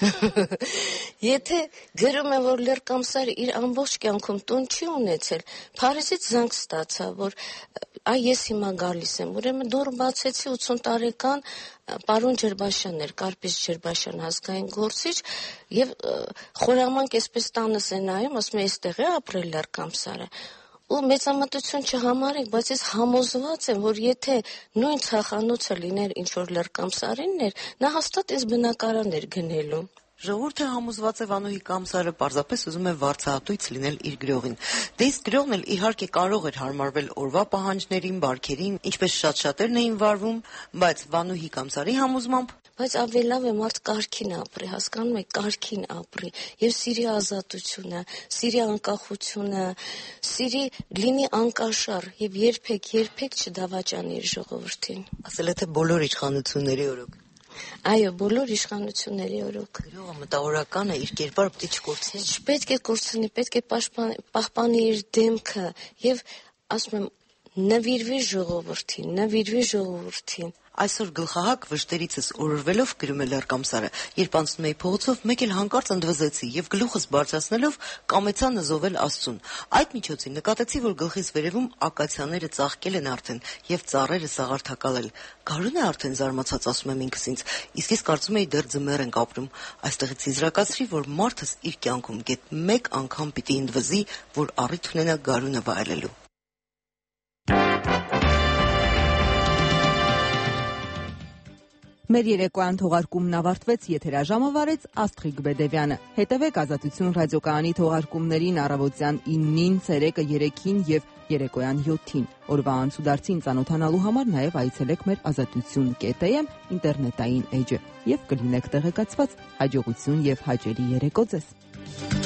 Եթե գրում եմ, որ Լեռ Կամսարը իր ամբողջ կյանքում տուն չի ունեցել, Փարիզից զանգ ստացա, որ այ ես հիմա գալիս եմ, ուրեմն դուռ բացեցի ութսուն տարեկան պարոն Ջերբաշյանն էր, Կարպիս Ջերբաշյան ազգային գործիչ, եւ խորամանկ այսպես տանս է նայում, ասում է, այստեղ է ապրել Լեռկամսարը։ Ու մեծամտություն չհամարեք, բայց ես համոզված եմ, որ եթե նույն ցախանոցը լիներ ինչ-որ Լեռկամսարիններ, նա հաստատ այս բնակարան էր գնելու։ Ժողովուրդը համոզված է Վանուհի Կամսարը պարզապես ուզում է վարձահատույց լինել իր գրողին։ Դե իսկ գրողն էլ իհարկե կարող էր հարմարվել օրվա պահանջներին, բարքերին, ինչպես շատ-շատերն էին վարվում, բայց Վանուհի Կամսարի համոզմամբ բայց ավելի լավ է մարդ կարգին ապրի, հասկանում եք, կարգին ապրի, եւ սիրի ազատությունը, սիրի անկախությունը, սիրի լինի անկաշառ եւ երբեք երբեք չդավաճանի իր ժողովրդին։ Ասել է թե բոլոր իշխանությունների օրոք։ Այո, բոլոր իշխանությունների օրոք։ Գրողը մտավորական է, իր կերպարը պետք է չկորցնի։ Չպետք է կորցնի, պետք է պահպանի իր դեմքը եւ ասում եմ նվիրվի ժողովրդին, նվիրվի ժողովրդին։ Այսօր գլխահակ վշտերիցս օրորվելով գրում է Լեռկամսարը, երբ անցնում էի փողոցով, մեկ էլ հանկարծ ընդվզեցի եւ գլուխս բարձրացնելով կամեցա նզովել Աստծուն։ Այդ միջոցին նկատեցի, որ գլխիս վերևում ակացիաները ծաղկել են արդեն եւ ծառերը սաղարթակալել։ Գարուն է արդեն, զարմացած ասում եմ ինքս ինձ, իսկ ես կարծում էի դեռ ձմեռ ենք ապրում։ Այստեղից իզրակացրի, որ մարդս իր կյանքում գեթ մեկ անգամ պիտի ընդվզի, որ առիթ ունենա գարունը վայելելու։ Մեր երեկոյան թողարկումն ավարտվեց, եթերաժամը վարեց Աստղիկ Բեդևյանը։ Հետևեք Ազատություն ռադիոկայանի թողարկումներին առավոտյան իննին, ցերեկը երեքին եւ երեկոյան յոթին։ Օրվա անցուդարձին ծանոթանալու համար նաեւ այցելեք մեր ազատություն կետ է էմ ինտերնետային էջը եւ կլինեք տեղեկացված։ Հաջողություն եւ հաճելի երեկո ձեզ։